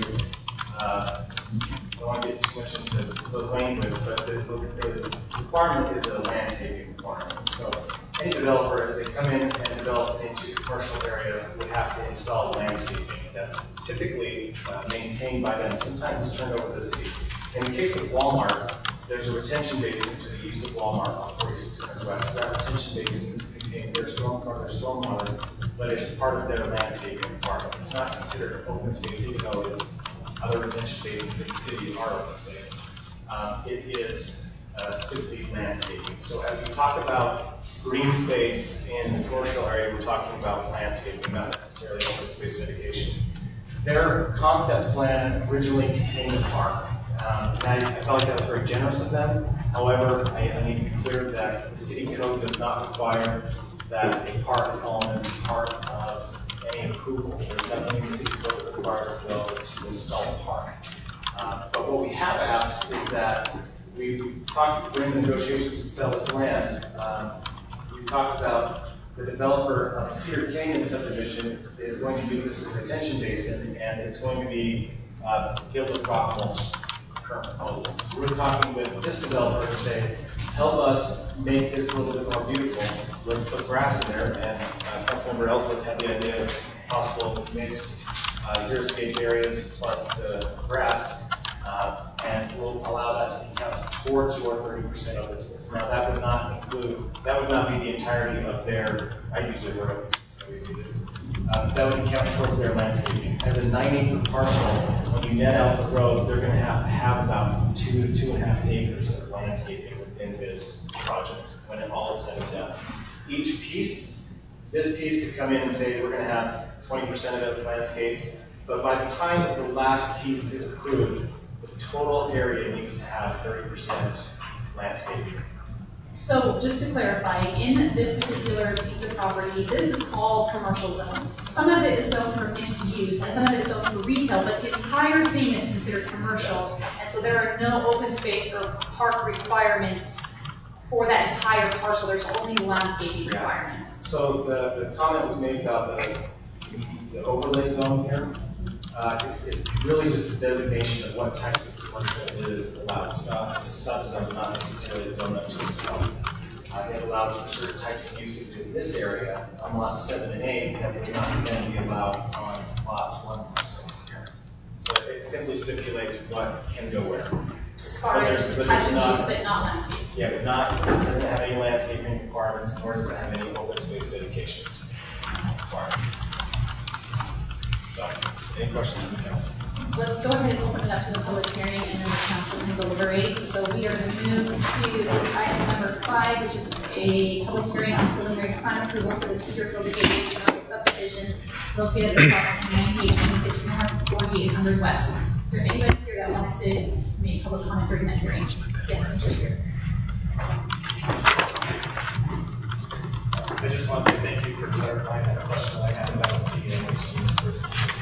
uh, I don't want to get too much into the language, but the, the, the requirement is a landscaping requirement. So any developer, as they come in and develop into a commercial area, would have to install landscaping. That's typically uh, maintained by them. Sometimes it's turned over to the city. In the case of Walmart, there's a retention basin to the east of Walmart on forty-six hundred West. That retention basin contains their storm, or their stormwater, but it's part of their landscaping requirement. It's not considered an open space, even though it, other retention basins in the city are open space. Um, it is uh, simply landscaping. So as we talk about green space in the commercial area, we're talking about landscaping, not necessarily open space dedication. Their concept plan originally contained a park. Um, and I, I felt like that was very generous of them. However, I, I need to be clear that the city code does not require that a park element be part of any approvals. There's nothing in the city code that requires a developer to install a park. Uh, but what we have asked is that we, we've talked during the negotiations to sell this land. Um, we've talked about the developer of Cedar Canyon subdivision is going to use this as a retention basin, and it's going to be uh, filled with rock mulch. Current proposal. So we're talking with this developer to say, help us make this a little bit more beautiful. Let's put grass in there, and uh, Councilmember Ellsworth had the idea of possible mixed uh, xeriscape areas plus the grass, uh, and we'll allow that to be counted towards your thirty percent open space. Now that would not include, that would not be the entirety of their, I usually word open space, so easy it is. Uh, that would be counted towards their landscaping. As a nine acre parcel, when you net out the roads, they're going to have to have about two to two and a half acres of landscaping within this project when it all is said and each piece, this piece could come in and say, we're gonna have twenty percent of it landscaped, but by the time that the last piece is approved, the total area needs to have thirty percent landscaping. So just to clarify, in this particular piece of property, this is all commercial zone. Some of it is zoned for mixed use, and some of it is zoned for retail, but the entire thing is considered commercial. And so there are no open space or park requirements for that entire parcel. There's only landscaping requirements. So the, the comment was made about the, the overlay zone here. Uh, it's, it's really just a designation of what types of commercial is allowed. It's not, it's a subzone, not necessarily a zone unto itself. Uh, it allows for certain types of uses in this area on lots seven and eight that would not then be allowed on lots one through six here. So it simply stipulates what can go where. As far But as there's- the but type there's of not- use, but not landscape. Yeah, but not, it doesn't have any landscaping requirements, nor does it have any open space dedications required. So, any questions from the council? Let's go ahead and open it up to the public hearing, and then the council can deliberate. So we are going to move to item number five, which is a public hearing on preliminary plan approval for the Cedar Hills Gateway commercial subdivision located at approximately ninety-eight twenty-six North, forty-eight hundred West. Is there anybody here that wants to make public comment during that hearing? Yes, Mister Spear. I just want to say thank you for clarifying that question I had about the mixed use versus.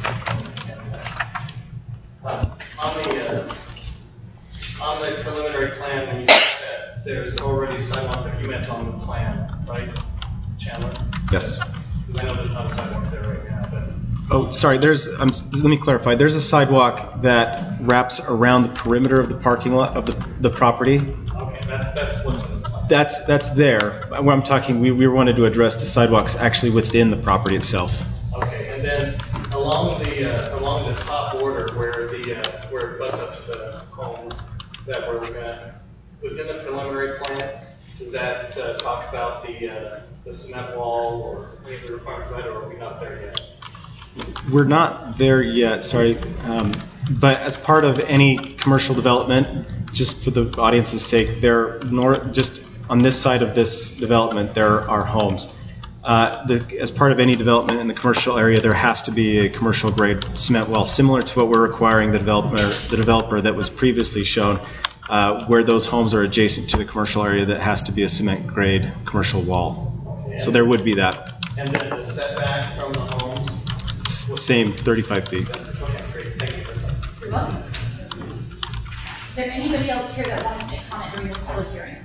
Uh, On the, uh, on the preliminary plan, when you said that there's already sidewalk that you meant on the plan, right, Chandler? Yes. Because I know there's not a sidewalk there right now, but. Oh, sorry, there's, um, let me clarify. There's a sidewalk that wraps around the perimeter of the parking lot of the, the property. Okay, that's, that's what's in the plan. That's, that's there. When I'm talking, we, we wanted to address the sidewalks actually within the property itself. Okay, and then along the, uh, along the top border where the, uh, where it butts up to the homes that we're gonna, within the preliminary plan, does that, uh, talk about the, uh, the cement wall or any of the requirements for that, or are we not there yet? We're not there yet, sorry. Um, but as part of any commercial development, just for the audience's sake, there, nor, just on this side of this development, there are homes. Uh, the, as part of any development in the commercial area, there has to be a commercial grade cement wall, similar to what we're requiring the developer, the developer that was previously shown, uh, where those homes are adjacent to the commercial area, that has to be a cement grade commercial wall. Okay. So there would be that. And then the setback from the homes? S- Same, thirty-five feet. Okay, great, thank you for that. You're welcome. Is there anybody else here that wants to make comment during this public hearing?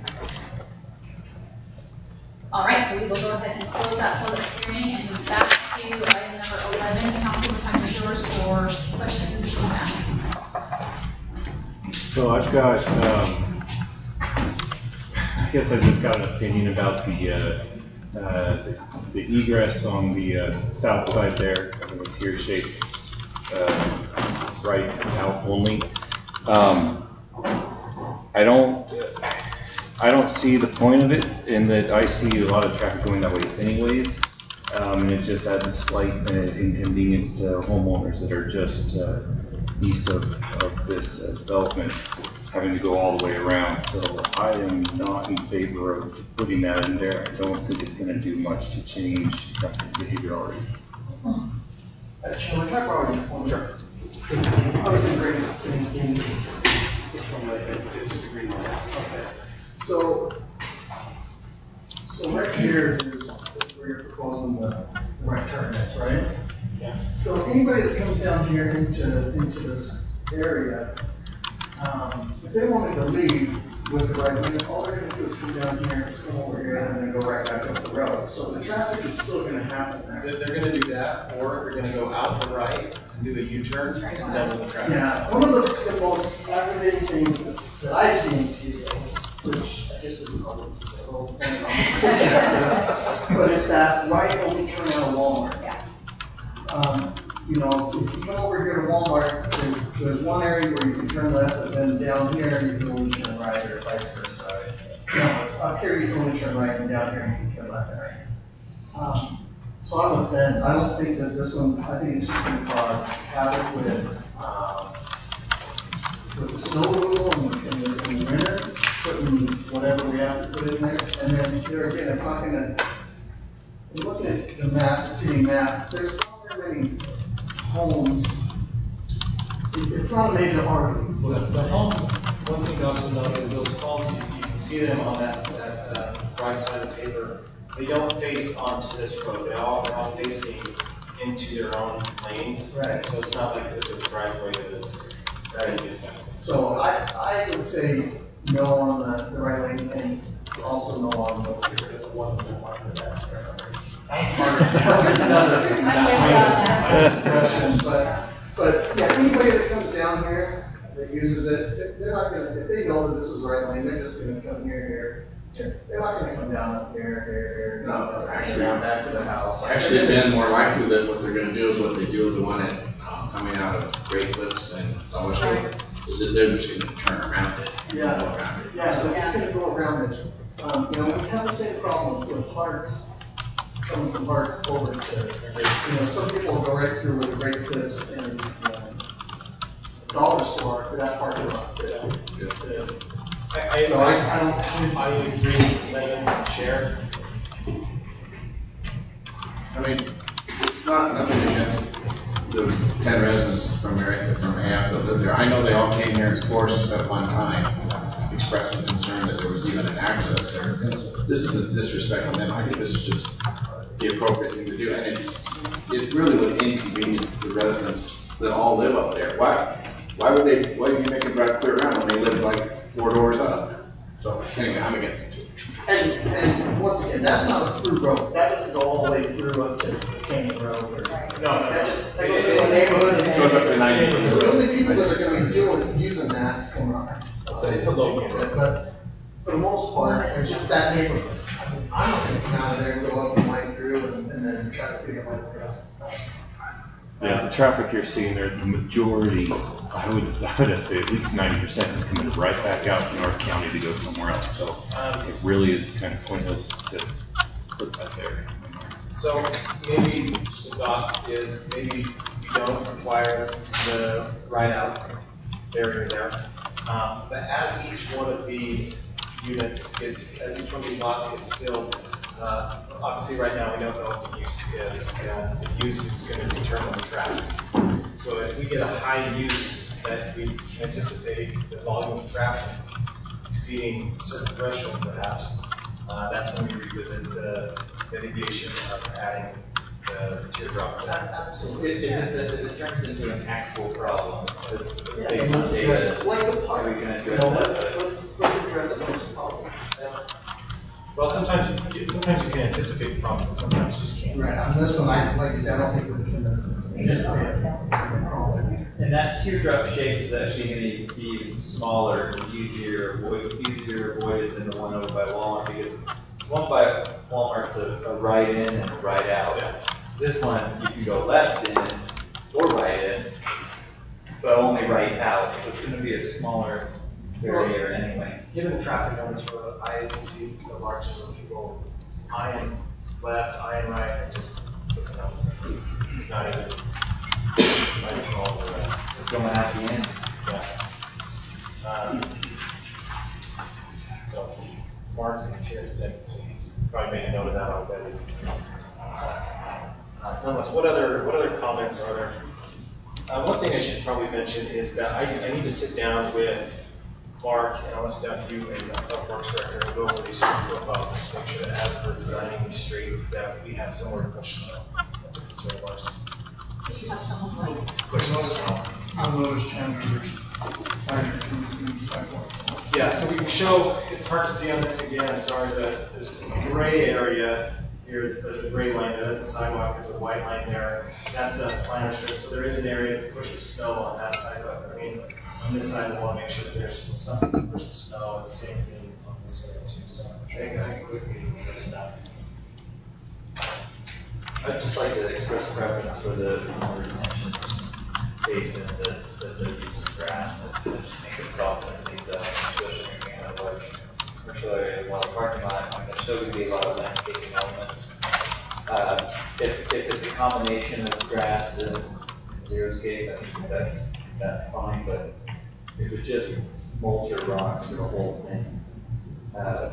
All right, so we will go ahead and close that public hearing and move back to item number eleven. Council, time is yours for questions on that. So I've got, um, I guess I've just got an opinion about the, uh, uh, the egress on the uh, south side there, I think it's here shaped, uh, right out only. Um, I don't, I don't see the point of it in that I see a lot of traffic going that way anyways. Um, and it just adds a slight uh, inconvenience to homeowners that are just uh, east of, of this uh, development, having to go all the way around. So I am not in favor of putting that in there. I don't think it's going to do much to change traffic behavior already. Uh, Chairman, can I borrow your phone? Sure. I would agree with the same thing. Which one would I disagree with? Okay. So, so right here is where you're proposing the the right turn is, right? Yeah. So anybody that comes down here into, into this area, um, if they wanted to leave with the right lane, all they're gonna do is come down here, come over here, and then go right back up the road. So the traffic is still gonna happen there. They're, they're gonna do that, or they're gonna go out the right and do a U-turn and double the traffic. Yeah, one of the, the most aggravating things that, that I see in Cedar Hills, which I guess is called civil, but it's that right only turn out of Walmart. Yeah. Um, you know, if you come over here to Walmart, there's, there's one area where you can turn left, but then down here you can only turn right, or vice versa. No, it's up here you can only turn right, and down here you can turn left. Right. Um, so I'm with Ben. I don't think that this one's, I think it's just going to cause havoc with, um, with the snow removal in the, in the, in the winter, putting whatever we have to put in there. And then there again, it's not going to And looking at the map, the city map, there's not very many homes. It- It's not a major artery. The, the homes, one thing to also note is those homes, you, you can see them on that, that, uh, right side of the paper. They don't face onto this road, they all, they're all facing into their own lanes. Right. So it's not like there's a driveway that is very affected. So I, I would say no on the, the right lane and also no on the, the one that market that's fair. That's harder. That's another another discussion, but, but yeah, anybody that comes down here that uses it, if they're not gonna, if they know that this is the right lane, they're just gonna come here, here, here. They're not gonna come down up here, here, here. No, actually- Down back to the house. Actually, Ben, more likely that what they're gonna do is what they do with the one at, um, coming out of Great Clips and Dollar Shave, is that they're just gonna turn around it. Yeah, Go around it. yeah, so it's gonna go around it. Um, you know, we have the same problem with Hearts, coming from Hearts over to, you know, some people go right through with Great Clips and, you know, dollar store for that parking lot. Yeah. Yeah. I, So I, I don't. I agree with Simon and Chair. I mean, it's not nothing against the ten residents from area, from A F that live there. I know they all came here in force at one time, expressing concern that there was even an access there. This isn't disrespect on them. I think this is just the appropriate thing to do. And it's, it really would inconvenience the residents that all live up there. Why? Why would they, why would you make them drive clear around when they live like four doors up? So anyway, I'm against it too. And, and once again, that's not a through road. That doesn't go all the way through up to Canyon Road or. No, no. That just, that goes through a neighborhood. It's up to ninety. So the only people that are gonna be doing, using that, come on. It's a, it's a local. But for the most part, it's just that neighborhood. I mean, I'm not gonna come out of there and go up and wind through and, and then try to figure out what it is. Yeah, the traffic you're seeing there, the majority, I would, I would say at least ninety percent is coming right back out to North County to go somewhere else. So Um, it really is kind of pointless to put that there. So maybe just a thought is maybe you don't require the ride out barrier there. Um, but as each one of these units gets, as each one of these lots gets filled, uh, obviously right now we don't know what the use is, and the use is going to determine the traffic. So if we get a high use that we anticipate the volume of traffic exceeding a certain threshold perhaps, uh, that's when we revisit the mitigation of adding the teardrop. Absolutely. If, if it's a, if it turns into an actual problem, Yeah, based and on let's address it. data, Like the park. we can You address know, that. let's, let's, let's address it when it's a problem. Well, sometimes you, sometimes you can anticipate the problems, and sometimes you just can't. Right, on this one, I, like you said, I don't think we can anticipate the problem. And that teardrop shape is actually going to be even smaller, easier, avoid, easier avoided than the one over by Walmart, because one by Walmart's a, a right in and a right out. Yeah. This one, you can go left in or right in, but only right out, so it's going to be a smaller barrier anyway. Given the traffic on this road, I can see a large number of people eyeing left, eyeing right, and just looking up. Not even, not even all the way. Going out the end. Yeah. Um, So, Mark is here today, so he's probably made a note of that already. Uh, Nonetheless, what other, what other comments are there? Uh, one thing I should probably mention is that I, I need to sit down with Mark, and I'll sit down with you and uh, Public Works Director and go over these street profiles and just make sure that as we're designing these streets, that we have somewhere to push snow. That's a concern of ours. If you have someone like. To push the snow. I've noticed temperatures, higher than sidewalks. Yeah, so we can show, it's hard to see on this again, I'm sorry, but this gray area here is the gray line there, that's a sidewalk, there's a white line there, that's a planter strip, so there is an area to push the snow on that side, but I mean, on this side, we want to make sure that there's something to push the snow, and the same thing on this area too, so I think I can quickly address that. I'd just like to express preference for the more retention basin, the, the, the use of grass, and I just think it softens things up, especially when we have a large commercial area, while the parking lot, I'm gonna show you be a lot of landscaping elements. Uh, if, if it's a combination of grass and xeriscape, I think that's, that's fine, but if it's just mulch or rocks for the whole thing, uh,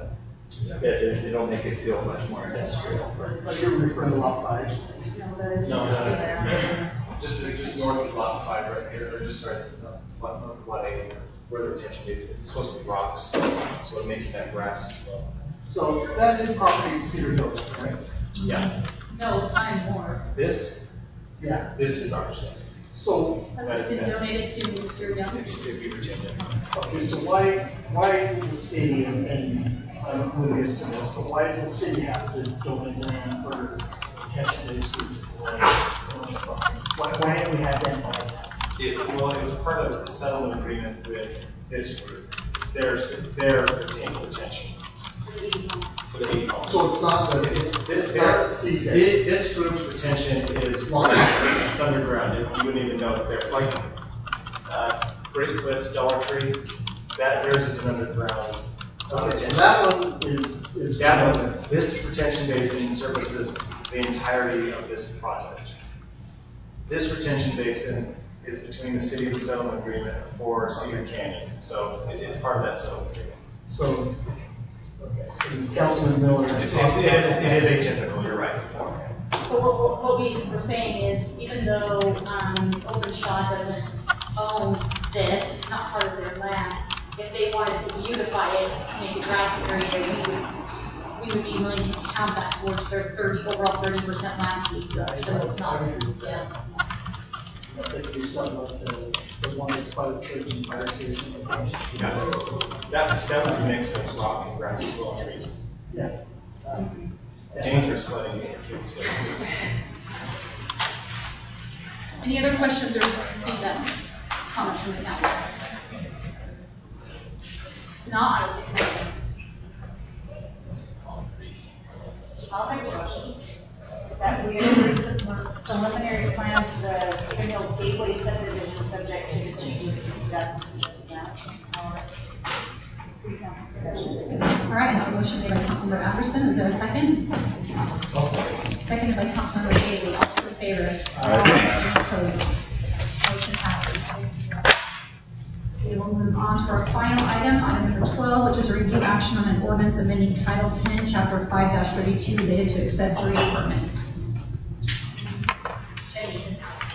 It, it, it'll make it feel much more industrial. But you're referring to lot five? No, no, just, just north of lot five right here, or just, sorry, no, it's lot, north of lot eight, where the retention base is, it's supposed to be rocks, so we're making that grass as well. So that is property in Cedar Hills, right? Yeah. No, it's not anymore. This, Yeah. this is ours, yes. So, Has it been donated to Mister Young? It's, it'd be retained. okay, so why, why is the city, and, and I'm oblivious to this, but why does the city have to donate land for catching these commercial property? Why, why haven't we had them buy that? It, well, it was part of the settlement agreement with this group. It's theirs, it's their retained retention. For the eighty homes. So it's not the, It's, this, it's their, not these guys? thi- this group's retention is, it's underground, It- you wouldn't even know it's there. It's like, uh, Great Clips, Dollar Tree, that, theirs is an underground. uh, Okay, so retention that basin. one is, is. That one, this retention basin services the entirety of this project. This retention basin is between the city and the settlement agreement for Cedar Canyon, so it- it's part of that settlement agreement. So, okay, so Councilman Miller. It's, it's, it is, it is atypical, you're right. But what, what, what we were saying is, even though, um, Openshaw doesn't own this, it's not part of their land, if they wanted to beautify it, make a grassy area, we would, we would be willing to count that towards their thirty, overall thirty percent landscape, even though it's not, yeah. I think we something like the, the one that's by the church and fire station. Yeah. That's, that was a mix of rock and grass as well, and trees. Yeah. Um, Dangerous sledding your kids to. Any other questions or feedback, comments from the council? If not, I will take a motion. I'll make a motion that we approve the preliminary plans for the Cedar Hills Gateway subdivision subject to the changes discussed just now. Our city council discussion. All right, I have a motion made by Councilmember Anderson, is there a second? Seconded by Councilmember Haley, all those in favor? Aye. Any opposed? Motion passes. We will move on to our final item, item number twelve, which is a review action on an ordinance amending Title ten, Chapter five thirty-two related to accessory apartments. Jenny is out.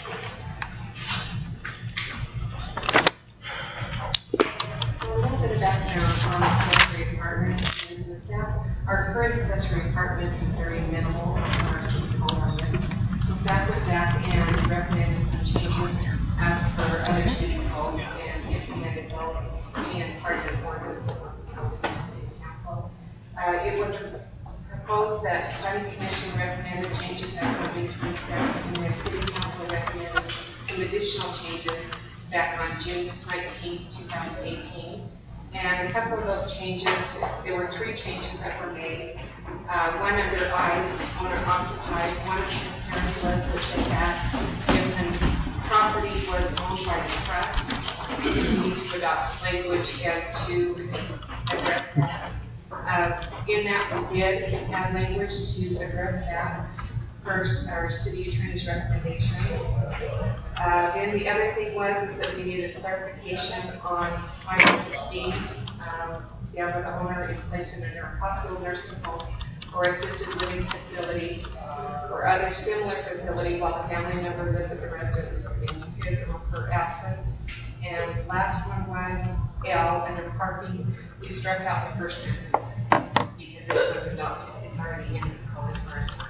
So a little bit of background on accessory apartments is the staff, our current accessory apartments is very minimal in our city code on this. So staff went back and recommended some changes as per other city codes and implemented those in part of the ordinance that were proposed to city council. Uh, it was proposed that planning commission recommended changes that were made twenty-seven, and then city council recommended some additional changes back on June nineteenth, two thousand eighteen. And a couple of those changes, there were three changes that were made. Uh, one under I, owner occupied, one of the concerns was that they had, if the property was owned by the trust, we need to adopt language as to address that. Uh, in that we did have language to address that. First, our city attorney's recommendations. Uh, then the other thing was is that we needed clarification on final B. Um, the other owner is placed in a hospital, nursing home, or assisted living facility, or other similar facility while the family member lives at the residence in his or her absence. And last one was L, under parking, we struck out the first sentence because it was adopted. It's already in the code as far as parking.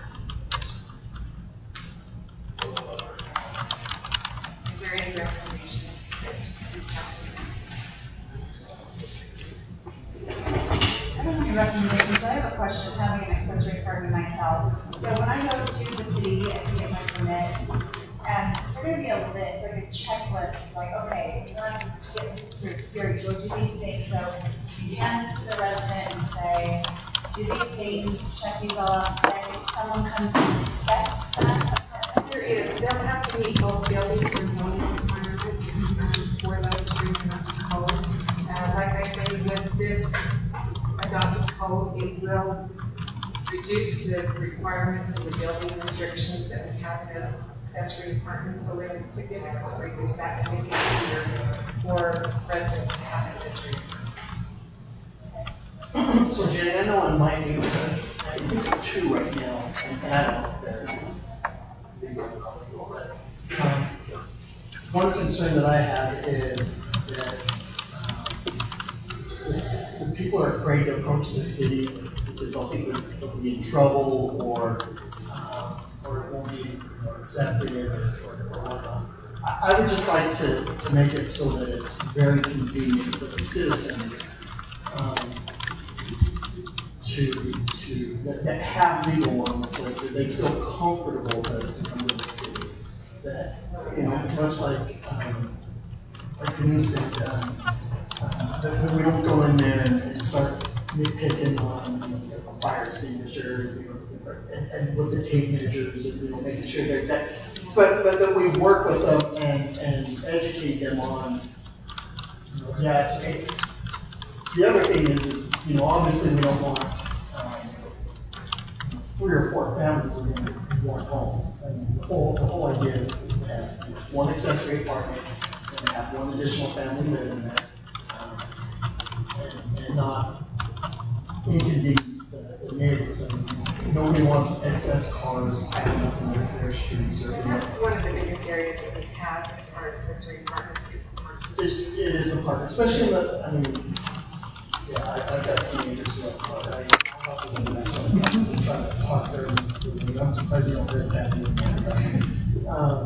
Is there any recommendations that city council would I don't have any recommendations, but I have a question, having an accessory apartment myself. So when I go to the city to get my permit, and is there gonna be a list, like a checklist, like, okay, you want to get this approved, here, go do these things, so you hand this to the resident and say, do these things, check these off, and someone comes and inspects that apartment? There is, they'll have to meet both building and zoning requirements um, for those to bring them up to code. Uh, like I say, with this adopted code, it will reduce the requirements and the building restrictions that we have in the accessory apartments, so it will significantly reduce that and make it easier for residents to have accessory apartments. So Jenny, I know in my neighborhood, I think of two right now, and I don't know if they're legal or illegal, but, um, one concern that I have is that, um, this, the people are afraid to approach the city because they'll think that they'll be in trouble or, um, or it won't be you know, accepted or, or, or whatnot. I, I would just like to, to make it so that it's very convenient for the citizens, um, to, to, that, that have legal ones, that, that they feel comfortable to come to the city. That, you know, much like, um, like Denise said, um, uh, that, that we don't go in there and, and start nitpicking on, you know, the fire extinguisher, you know, and, and with the tape measures and, you know, making sure they're exact. But, but that we work with them and, and educate them on, you know, yeah, it's okay. The other thing is, is, you know, obviously we don't want um, three or four families living in one home. And the whole, the whole idea is, is to have one accessory apartment and have one additional family living there, um, and, and not inconvenience the, the neighbors. I mean, nobody wants excess cars piling up in their, their streets. Or, And that's one of the biggest areas that we have as far as accessory apartments is the parking. It, it is a part, especially in the, I mean, yeah, I, I've got teenagers who have cars. I also live in that sort of place, so trying to park there. And I'm surprised you don't hear that. Um,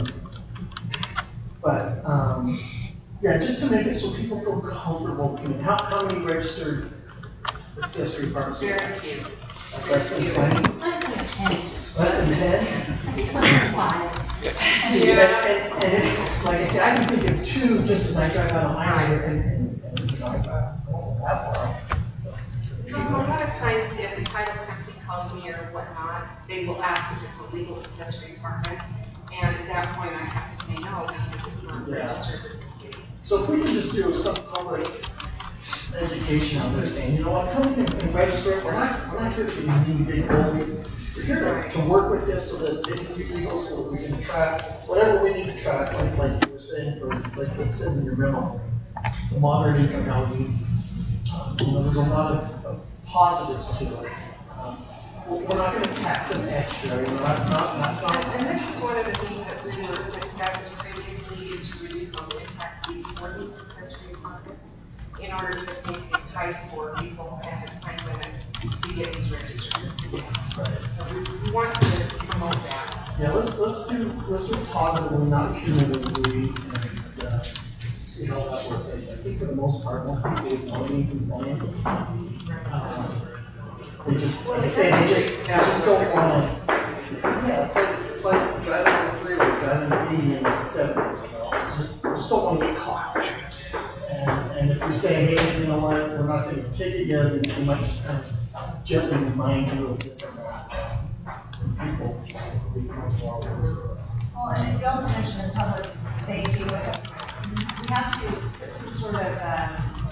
but, um, yeah, just to make it so people feel comfortable. I mean, how, how many registered accessory apartments? Very few. Like less than twenty? Less than ten. Less than ten? I think twenty-five. See, and, and, and it's, like I said, I can think of two just as I drive out of my neighborhood and, and, and, you know, I drive oh, that far. So a lot of times, if the title company calls me or whatnot, they will ask if it's a legal accessory apartment. And at that point, I have to say no, because it's not Yeah. registered with the city. So if we can just do some public education out there saying, you know what, come in and register it. We're not, we're not here for you need big goalies. We're here to, to work with this so that it can be legal, so that we can track whatever we need to track, like, like you were saying, for, like let's say in your memo, the moderate income housing. Um, you know, there's a lot of, of positives to it. Um, we're not going to tax them extra, you know, that's not, that's not. And, and this is one of the things that we were discussed previously, is to reduce those impact fees for these accessory apartments in order to make it entice for people to have a time limit to get these registered in the city. Right. So we, we want to promote that. Yeah, let's, let's do, let's do positively, not punitively, and, uh, see how that works. I I think for the most part, most people ignore any complaints. Um, They just, like I say, they just, they just don't want to, yeah, it's like, it's like driving on the freeway, driving eighty and seventy, you know, just, just don't want to get caught. And, and if we say, hey, you know what, we're not going to take it yet, we we might just kind of gently remind you of this and that. People will be much more aware. Well, and you also mentioned the public safety, we have to put some sort of, um,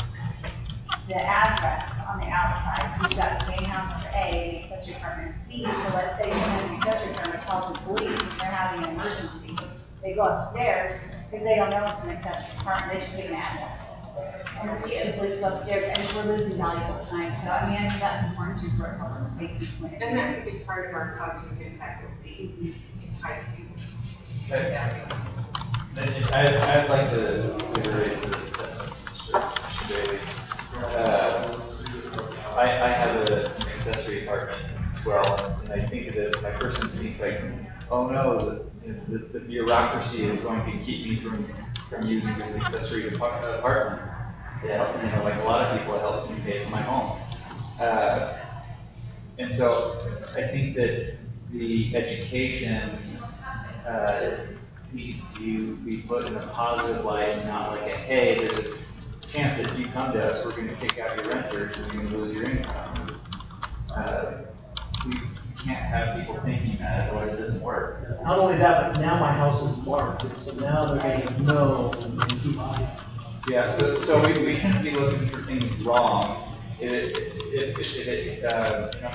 the address on the outside. So we've got main house is A, and accessory apartment B. So let's say someone in the accessory apartment calls the police and they're having an emergency. They go upstairs because they don't know it's an accessory apartment. They just give an address. And the, the police go upstairs, and we're losing valuable time. So I mean, I think that's important too for a public safety point of view. And that could be part of our positive impact would be entice people for that reasons. I, I'd like to reiterate the sentiments of Mister Bailey. Uh, I, I have a, an accessory apartment as well, and I think of this, my first instinct is like, oh no, the, the, the bureaucracy is going to keep me from, from using this accessory apart- apartment. It helped, you know, like a lot of people, it helps me pay for my home. Uh, and so I think that the education uh, needs to be put in a positive light, not like a, hey, there's a chance that if you come to us, we're going to kick out your renters and you're going to lose your income. Uh, we can't have people thinking that, otherwise it doesn't work. Not only that, but now my house is marked, and so now they're going to know and they keep eyeing. Yeah, so so we, we shouldn't be looking for things wrong. If it, if, if, if it uh, you know,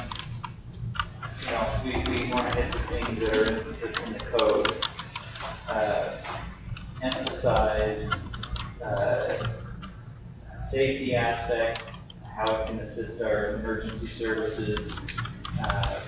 you know, we, we want to hit the things that are in, that's in the code. Uh, emphasize uh, safety aspect, how it can assist our emergency services. Uh,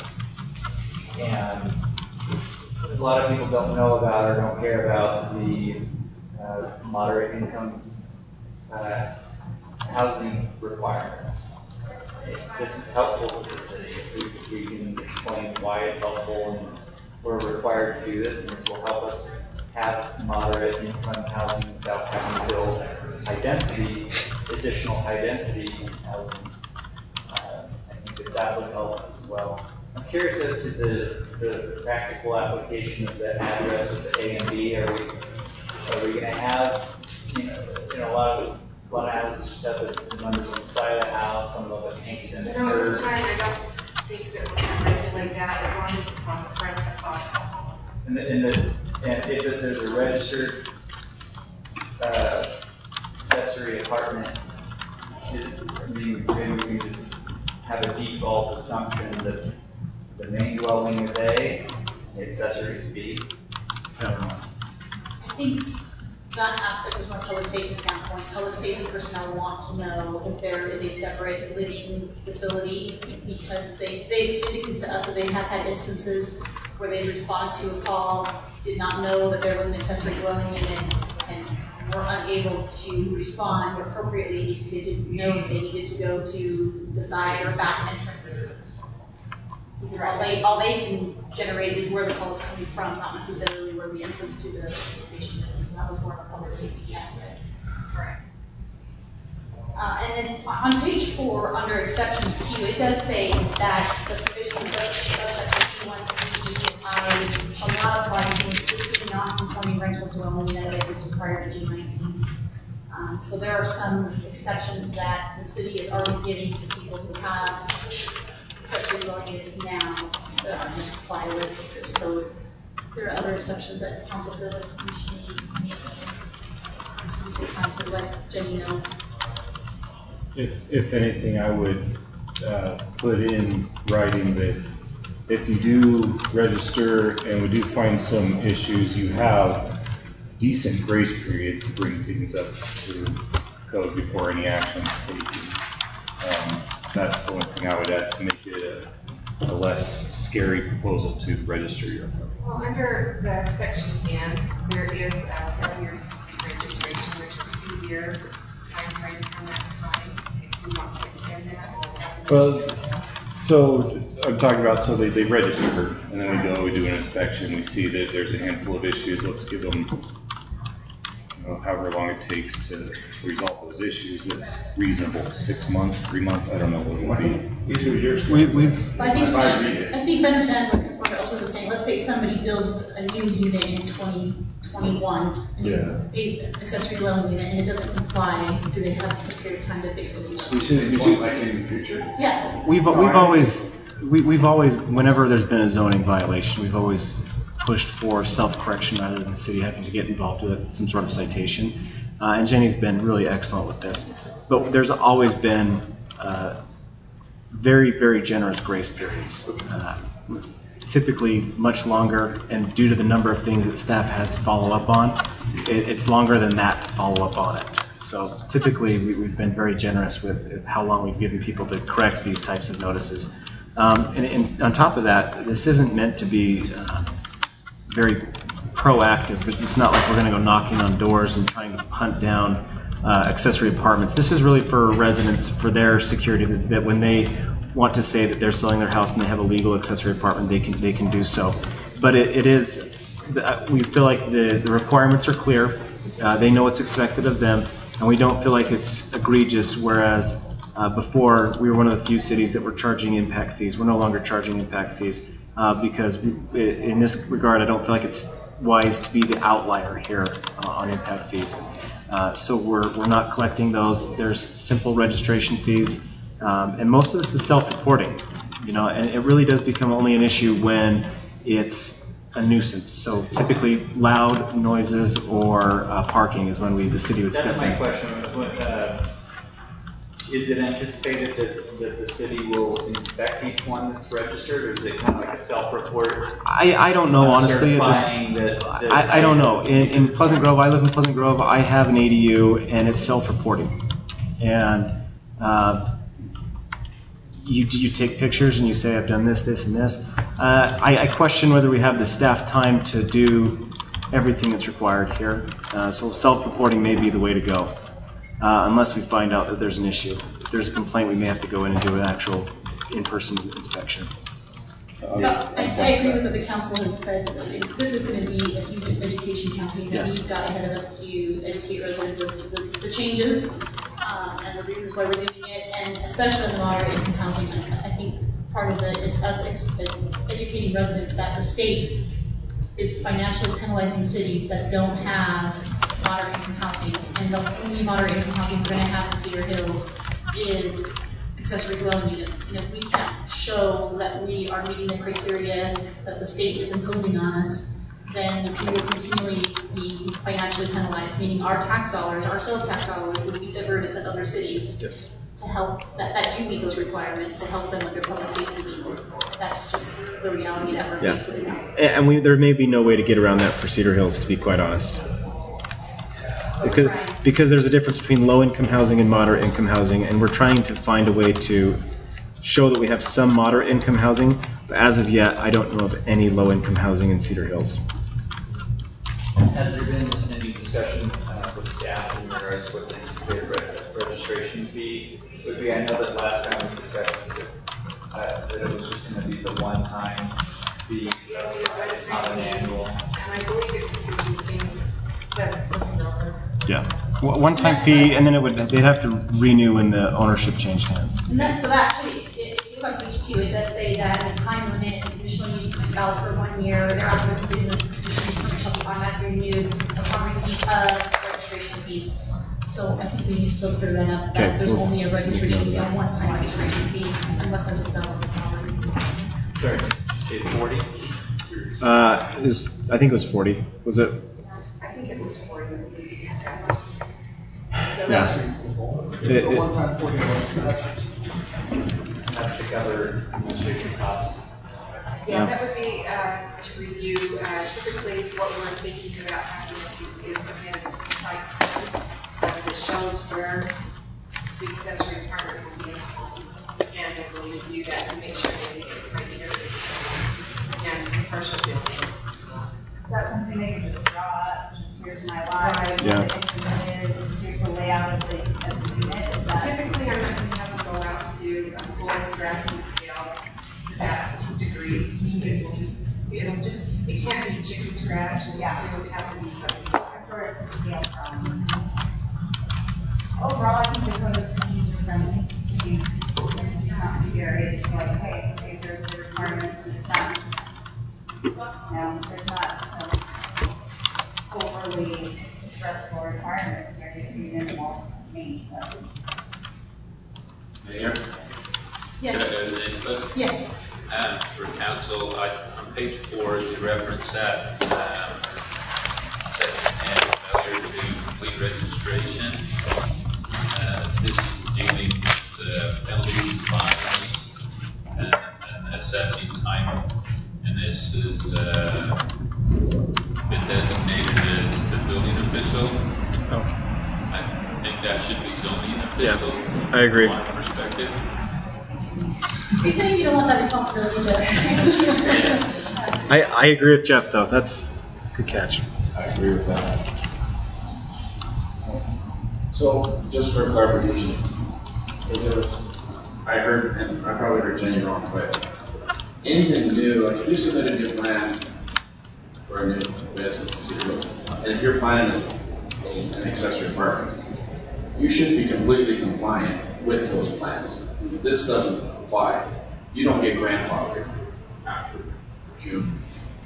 and a lot of people don't know about or don't care about the uh, moderate income uh, housing requirements. This is helpful to the city. If we, if we can explain why it's helpful and we're required to do this, and this will help us have moderate income housing without having to build high density, additional high density housing. Uh, I think that that would help as well. I'm curious as to the, the practical application of that address with the A and B. Are we, are we going to have, you know, you know, a lot of a lot of houses just have the numbers on the side of the house, some of them painted in the You know, curb. it's fine, I don't think that we can regulate that as long as it's on the front facade. And, the, and, the, and if there's a registered uh, accessory apartment, it, I mean, maybe we can just have a default assumption that the main dwelling is A, the accessory is B. I don't know. I think that aspect is from a public safety standpoint. Public safety personnel want to know if there is a separate living facility because they, they indicated to us that they have had instances where they responded to a call, did not know that there was an accessory dwelling unit, and were unable to respond appropriately because they didn't know that they needed to go to the side or back entrance. Because all they, all they can generate is where the call is coming from, not necessarily where the entrance to the location is. It's not more of a public safety aspect. Correct. Uh, and then on page four, under exceptions Q, it does say that the provisions of subsection Q one C E I shall not apply to an existing non-conforming rental dwelling unit that is required in G nineteen. Um, so there are some exceptions that the city is already giving to people who have accessory dwelling units now that aren't going to comply with this code. There are other exceptions that the council feels like we should need. So we can try to let Jenny know. If, if anything, I would uh, put in writing that if you do register and we do find some issues, you have decent grace periods to bring things up to code before any action is taken. Um, that's the only thing I would add to make it a, a less scary proposal to register your apartment. Well, under the section N, there is a failure registration, there's a two-year time frame from that time. If we want to extend that, we'll have to. Well, so I'm talking about, so they, they register, and then we go, we do an inspection, we see that there's a handful of issues, let's give them, you know, however long it takes to resolve those issues, that's reasonable, six months, three months, I don't know what it would be. Two years. We, we've, But I think, I think Ben and what also was saying, let's say somebody builds a new unit in twenty twenty-one, Yeah. a accessory dwelling unit, and it doesn't comply, do they have some period of time to fix those issues? We should, like in the future? Yeah. We've, we've always, we, we've always, whenever there's been a zoning violation, we've always pushed for self-correction rather than the city having to get involved with some sort of citation. Uh, and Jenny's been really excellent with this. But there's always been uh, very, very generous grace periods. Uh, typically much longer, and due to the number of things that staff has to follow up on, it, it's longer than that to follow up on it. So typically we, we've been very generous with, with how long we've given people to correct these types of notices. Um, and, and on top of that, this isn't meant to be uh, very proactive. It's not like we're going to go knocking on doors and trying to hunt down uh, accessory apartments. This is really for residents, for their security, that, that when they want to say that they're selling their house and they have a legal accessory apartment, they can they can do so. But it, it is, we feel like the, the requirements are clear. Uh, they know what's expected of them, and we don't feel like it's egregious, whereas uh, before we were one of the few cities that were charging impact fees. We're no longer charging impact fees uh, because we, in this regard, I don't feel like it's wise to be the outlier here uh, on impact fees. Uh, so we're, we're not collecting those. There's simple registration fees. Um, and most of this is self-reporting, you know, and it really does become only an issue when it's a nuisance. So typically loud noises or uh, parking is when we, the city would step in. That's my question. What, uh, is it anticipated that, that the city will inspect each one that's registered, or is it kind of like a self-report? I, I don't know, honestly. At this, that, that I, I don't know. In, in Pleasant Grove, I live in Pleasant Grove, I have an A D U, and it's self-reporting. And uh, you you take pictures and you say, I've done this, this, and this. Uh, I, I question whether we have the staff time to do everything that's required here. Uh, so self-reporting may be the way to go, uh, unless we find out that there's an issue. If there's a complaint, we may have to go in and do an actual in-person inspection. But I, I agree with what the council has said. This is going to be a huge education campaign that Yes. we've got ahead of us to educate residents as to the, the changes um, and the reasons why we're doing it, and especially in the moderate income housing. I, I think part of it is us ex- is educating residents that the state is financially penalizing cities that don't have moderate income housing, and the only moderate income housing we're going to have in Cedar Hills is accessory dwelling units. And if we can't show that we are meeting the criteria that the state is imposing on us, then we will continually be financially penalized, meaning our tax dollars, our sales tax dollars would be diverted to other cities Yes. to help, that, that do meet those requirements, to help them with their public safety needs. That's just the reality that we're Yes. faced with now. And we, there may be no way to get around that for Cedar Hills, to be quite honest. Because, because there's a difference between low-income housing and moderate-income housing, and we're trying to find a way to show that we have some moderate-income housing, but as of yet, I don't know of any low-income housing in Cedar Hills. Has there been any discussion uh, with staff in regards to what the anticipated re- registration fee would be? I know that last time we discussed this, uh, that it was just going to be the one-time fee, uh, not an annual. And I believe it was going to be the same, that's, that's Yeah. W- One-time fee, and then it would, they'd have to renew when the ownership changed hands. And then, so that actually, if you look on page two, it does say that the time limit, conditional use permit is valid for one year, thereafter the conditional use permit shall be automatically renewed upon receipt of registration fees. So I think we need to still clear that up, Okay, that there's cool. only a registration fee, a one-time registration fee, unless there's a sale of the property. Sorry, did you say forty? Uh, it was, I think it was forty. Was it? I think it was forty that we discussed. Yeah. It- A it- one-time forty dollars. That's to cover administration costs. Yeah, that would be uh, to review, uh, typically what we're thinking about having to is submit a site plan uh, that shows where the accessory apartment will be. And then we'll review that to make sure they meet the criteria. And partial building. Is that something they can just draw up, just here's my lot, Right. Yeah. what the increment is, here's the layout of the, of the unit, is that? Typically, I'm not going to have them go out to do a full drafting scale to that degree. It will just, it'll just, it can't be chicken scratch, and yeah, it would have to be something. That's where it's a scale from. Overall, I think the code is user friendly. I mean, it's not scary, it's like, hey, these are the requirements, and it's not, you know, there's not some overly stressful requirements here, they seem minimal to me, but. Mayor? Yes. Could I go to the input? Yes. Um, for council, I, on page four, as you reference that, um, section N, failure to complete registration. Uh, this is dealing with the penalties and fines and, and assessing time. And this is, uh, been designated as the building official. Oh. I think that should be zoning official. Yeah, I agree. From my perspective. You're saying you don't want that responsibility to. Yes. I, I agree with Jeff, though. That's a good catch. I agree with that. So, just for clarification, if there was, I heard, and I probably heard Jenny wrong, but anything new, like if you submit a new plan for a new business, and if you're planning a, an accessory apartment, you should be completely compliant with those plans. This doesn't apply. You don't get grandfathered after June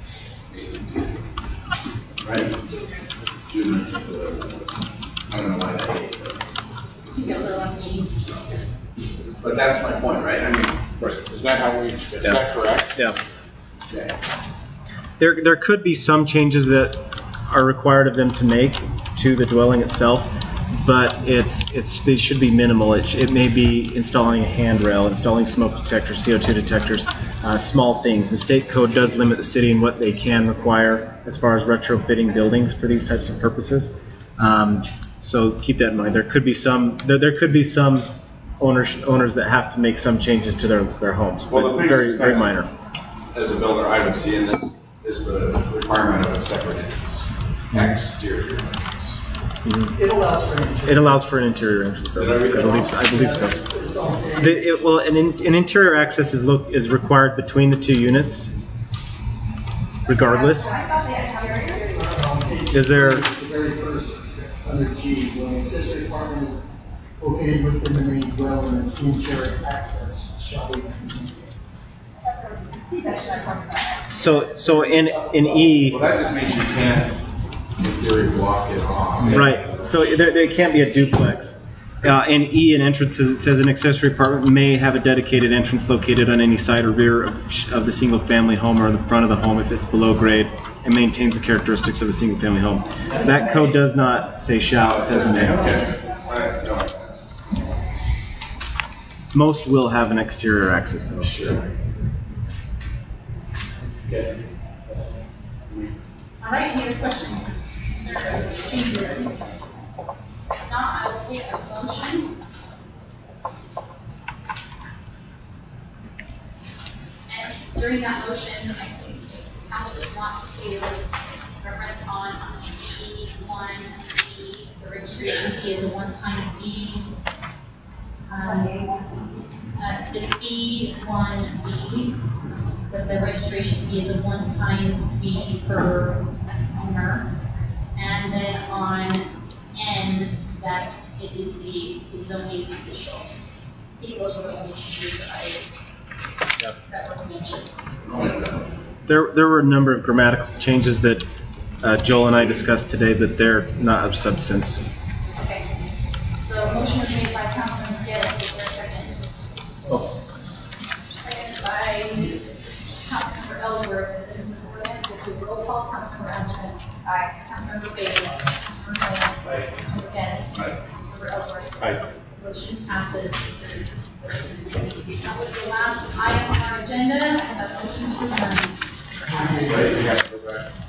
eighteenth, right? June nineteenth, whatever that was. I don't know why that date, but. I think that was our last meeting. But that's my point, right? I mean, Is that how we, is Yeah. that correct? Yeah. okay. There, there could be some changes that are required of them to make to the dwelling itself, but it's, it's, they should be minimal. It, sh- it may be installing a handrail, installing smoke detectors, C O two detectors, uh, small things. The state code does limit the city in what they can require as far as retrofitting buildings for these types of purposes. Um, so keep that in mind. There could be some, there, there could be some owners, owners that have to make some changes to their, their homes, Well, but the biggest very, very expense minor. As a builder, I would see in this is the requirement of a separate entrance, exterior entrance. Mhm. It allows for an It allows for an interior entrance, though. Did I I read that believe, wrong? so- I believe so. It's all. The, it, well, an, in- an interior access is look, is required between the two units, regardless. I thought they had exterior. Is there, It's the very first, under G, when an accessory apartment is located within the main dwelling, an interior access shall be continued. so, so in, in E. Well, that just means you can't, in theory, block it off. Right, so there, there can't be a duplex. Uh, in E, in entrances, it says an accessory apartment may have a dedicated entrance located on any side or rear of, of the single-family home or in the front of the home if it's below grade and maintains the characteristics of a single-family home. That code does not say shall, it says may. Okay. I, no, I- Most will have an exterior access, though. Sure. Okay. All right, any other questions, concerns, changes? If not, I will take a motion. And during that motion, I think councilors want to reference on B one, B, the registration fee is a one-time fee. Um, uh, it's B one B, that the registration fee is a one-time fee per owner. And then on N, that it is the zoning official. I think those were the only changes that I, that were mentioned. There, there were a number of grammatical changes that uh, Joel and I discussed today, but they're not of substance. Okay. So motion was made by Councilman Fields, is there a second? Oh. Second by Councilmember Ellsworth, this is an ordinance, we'll do roll call, Councilmember Anderson. Aye. Councilmember Bailey. Councilmember Miller. Aye. Councilmember Dennis. Aye. Councilmember Ellsworth. Aye. Motion passes. That was the last item on our agenda, I have a motion to adjourn. Wait, we have to go back.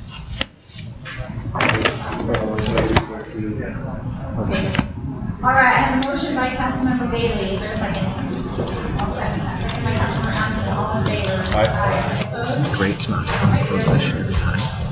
All right, I have a motion by Councilmember Bailey, is there a second? I'll second. Second by Councilmember Anderson, all in favor? Aye. Opposed? Isn't it great to not have a closed session at the time?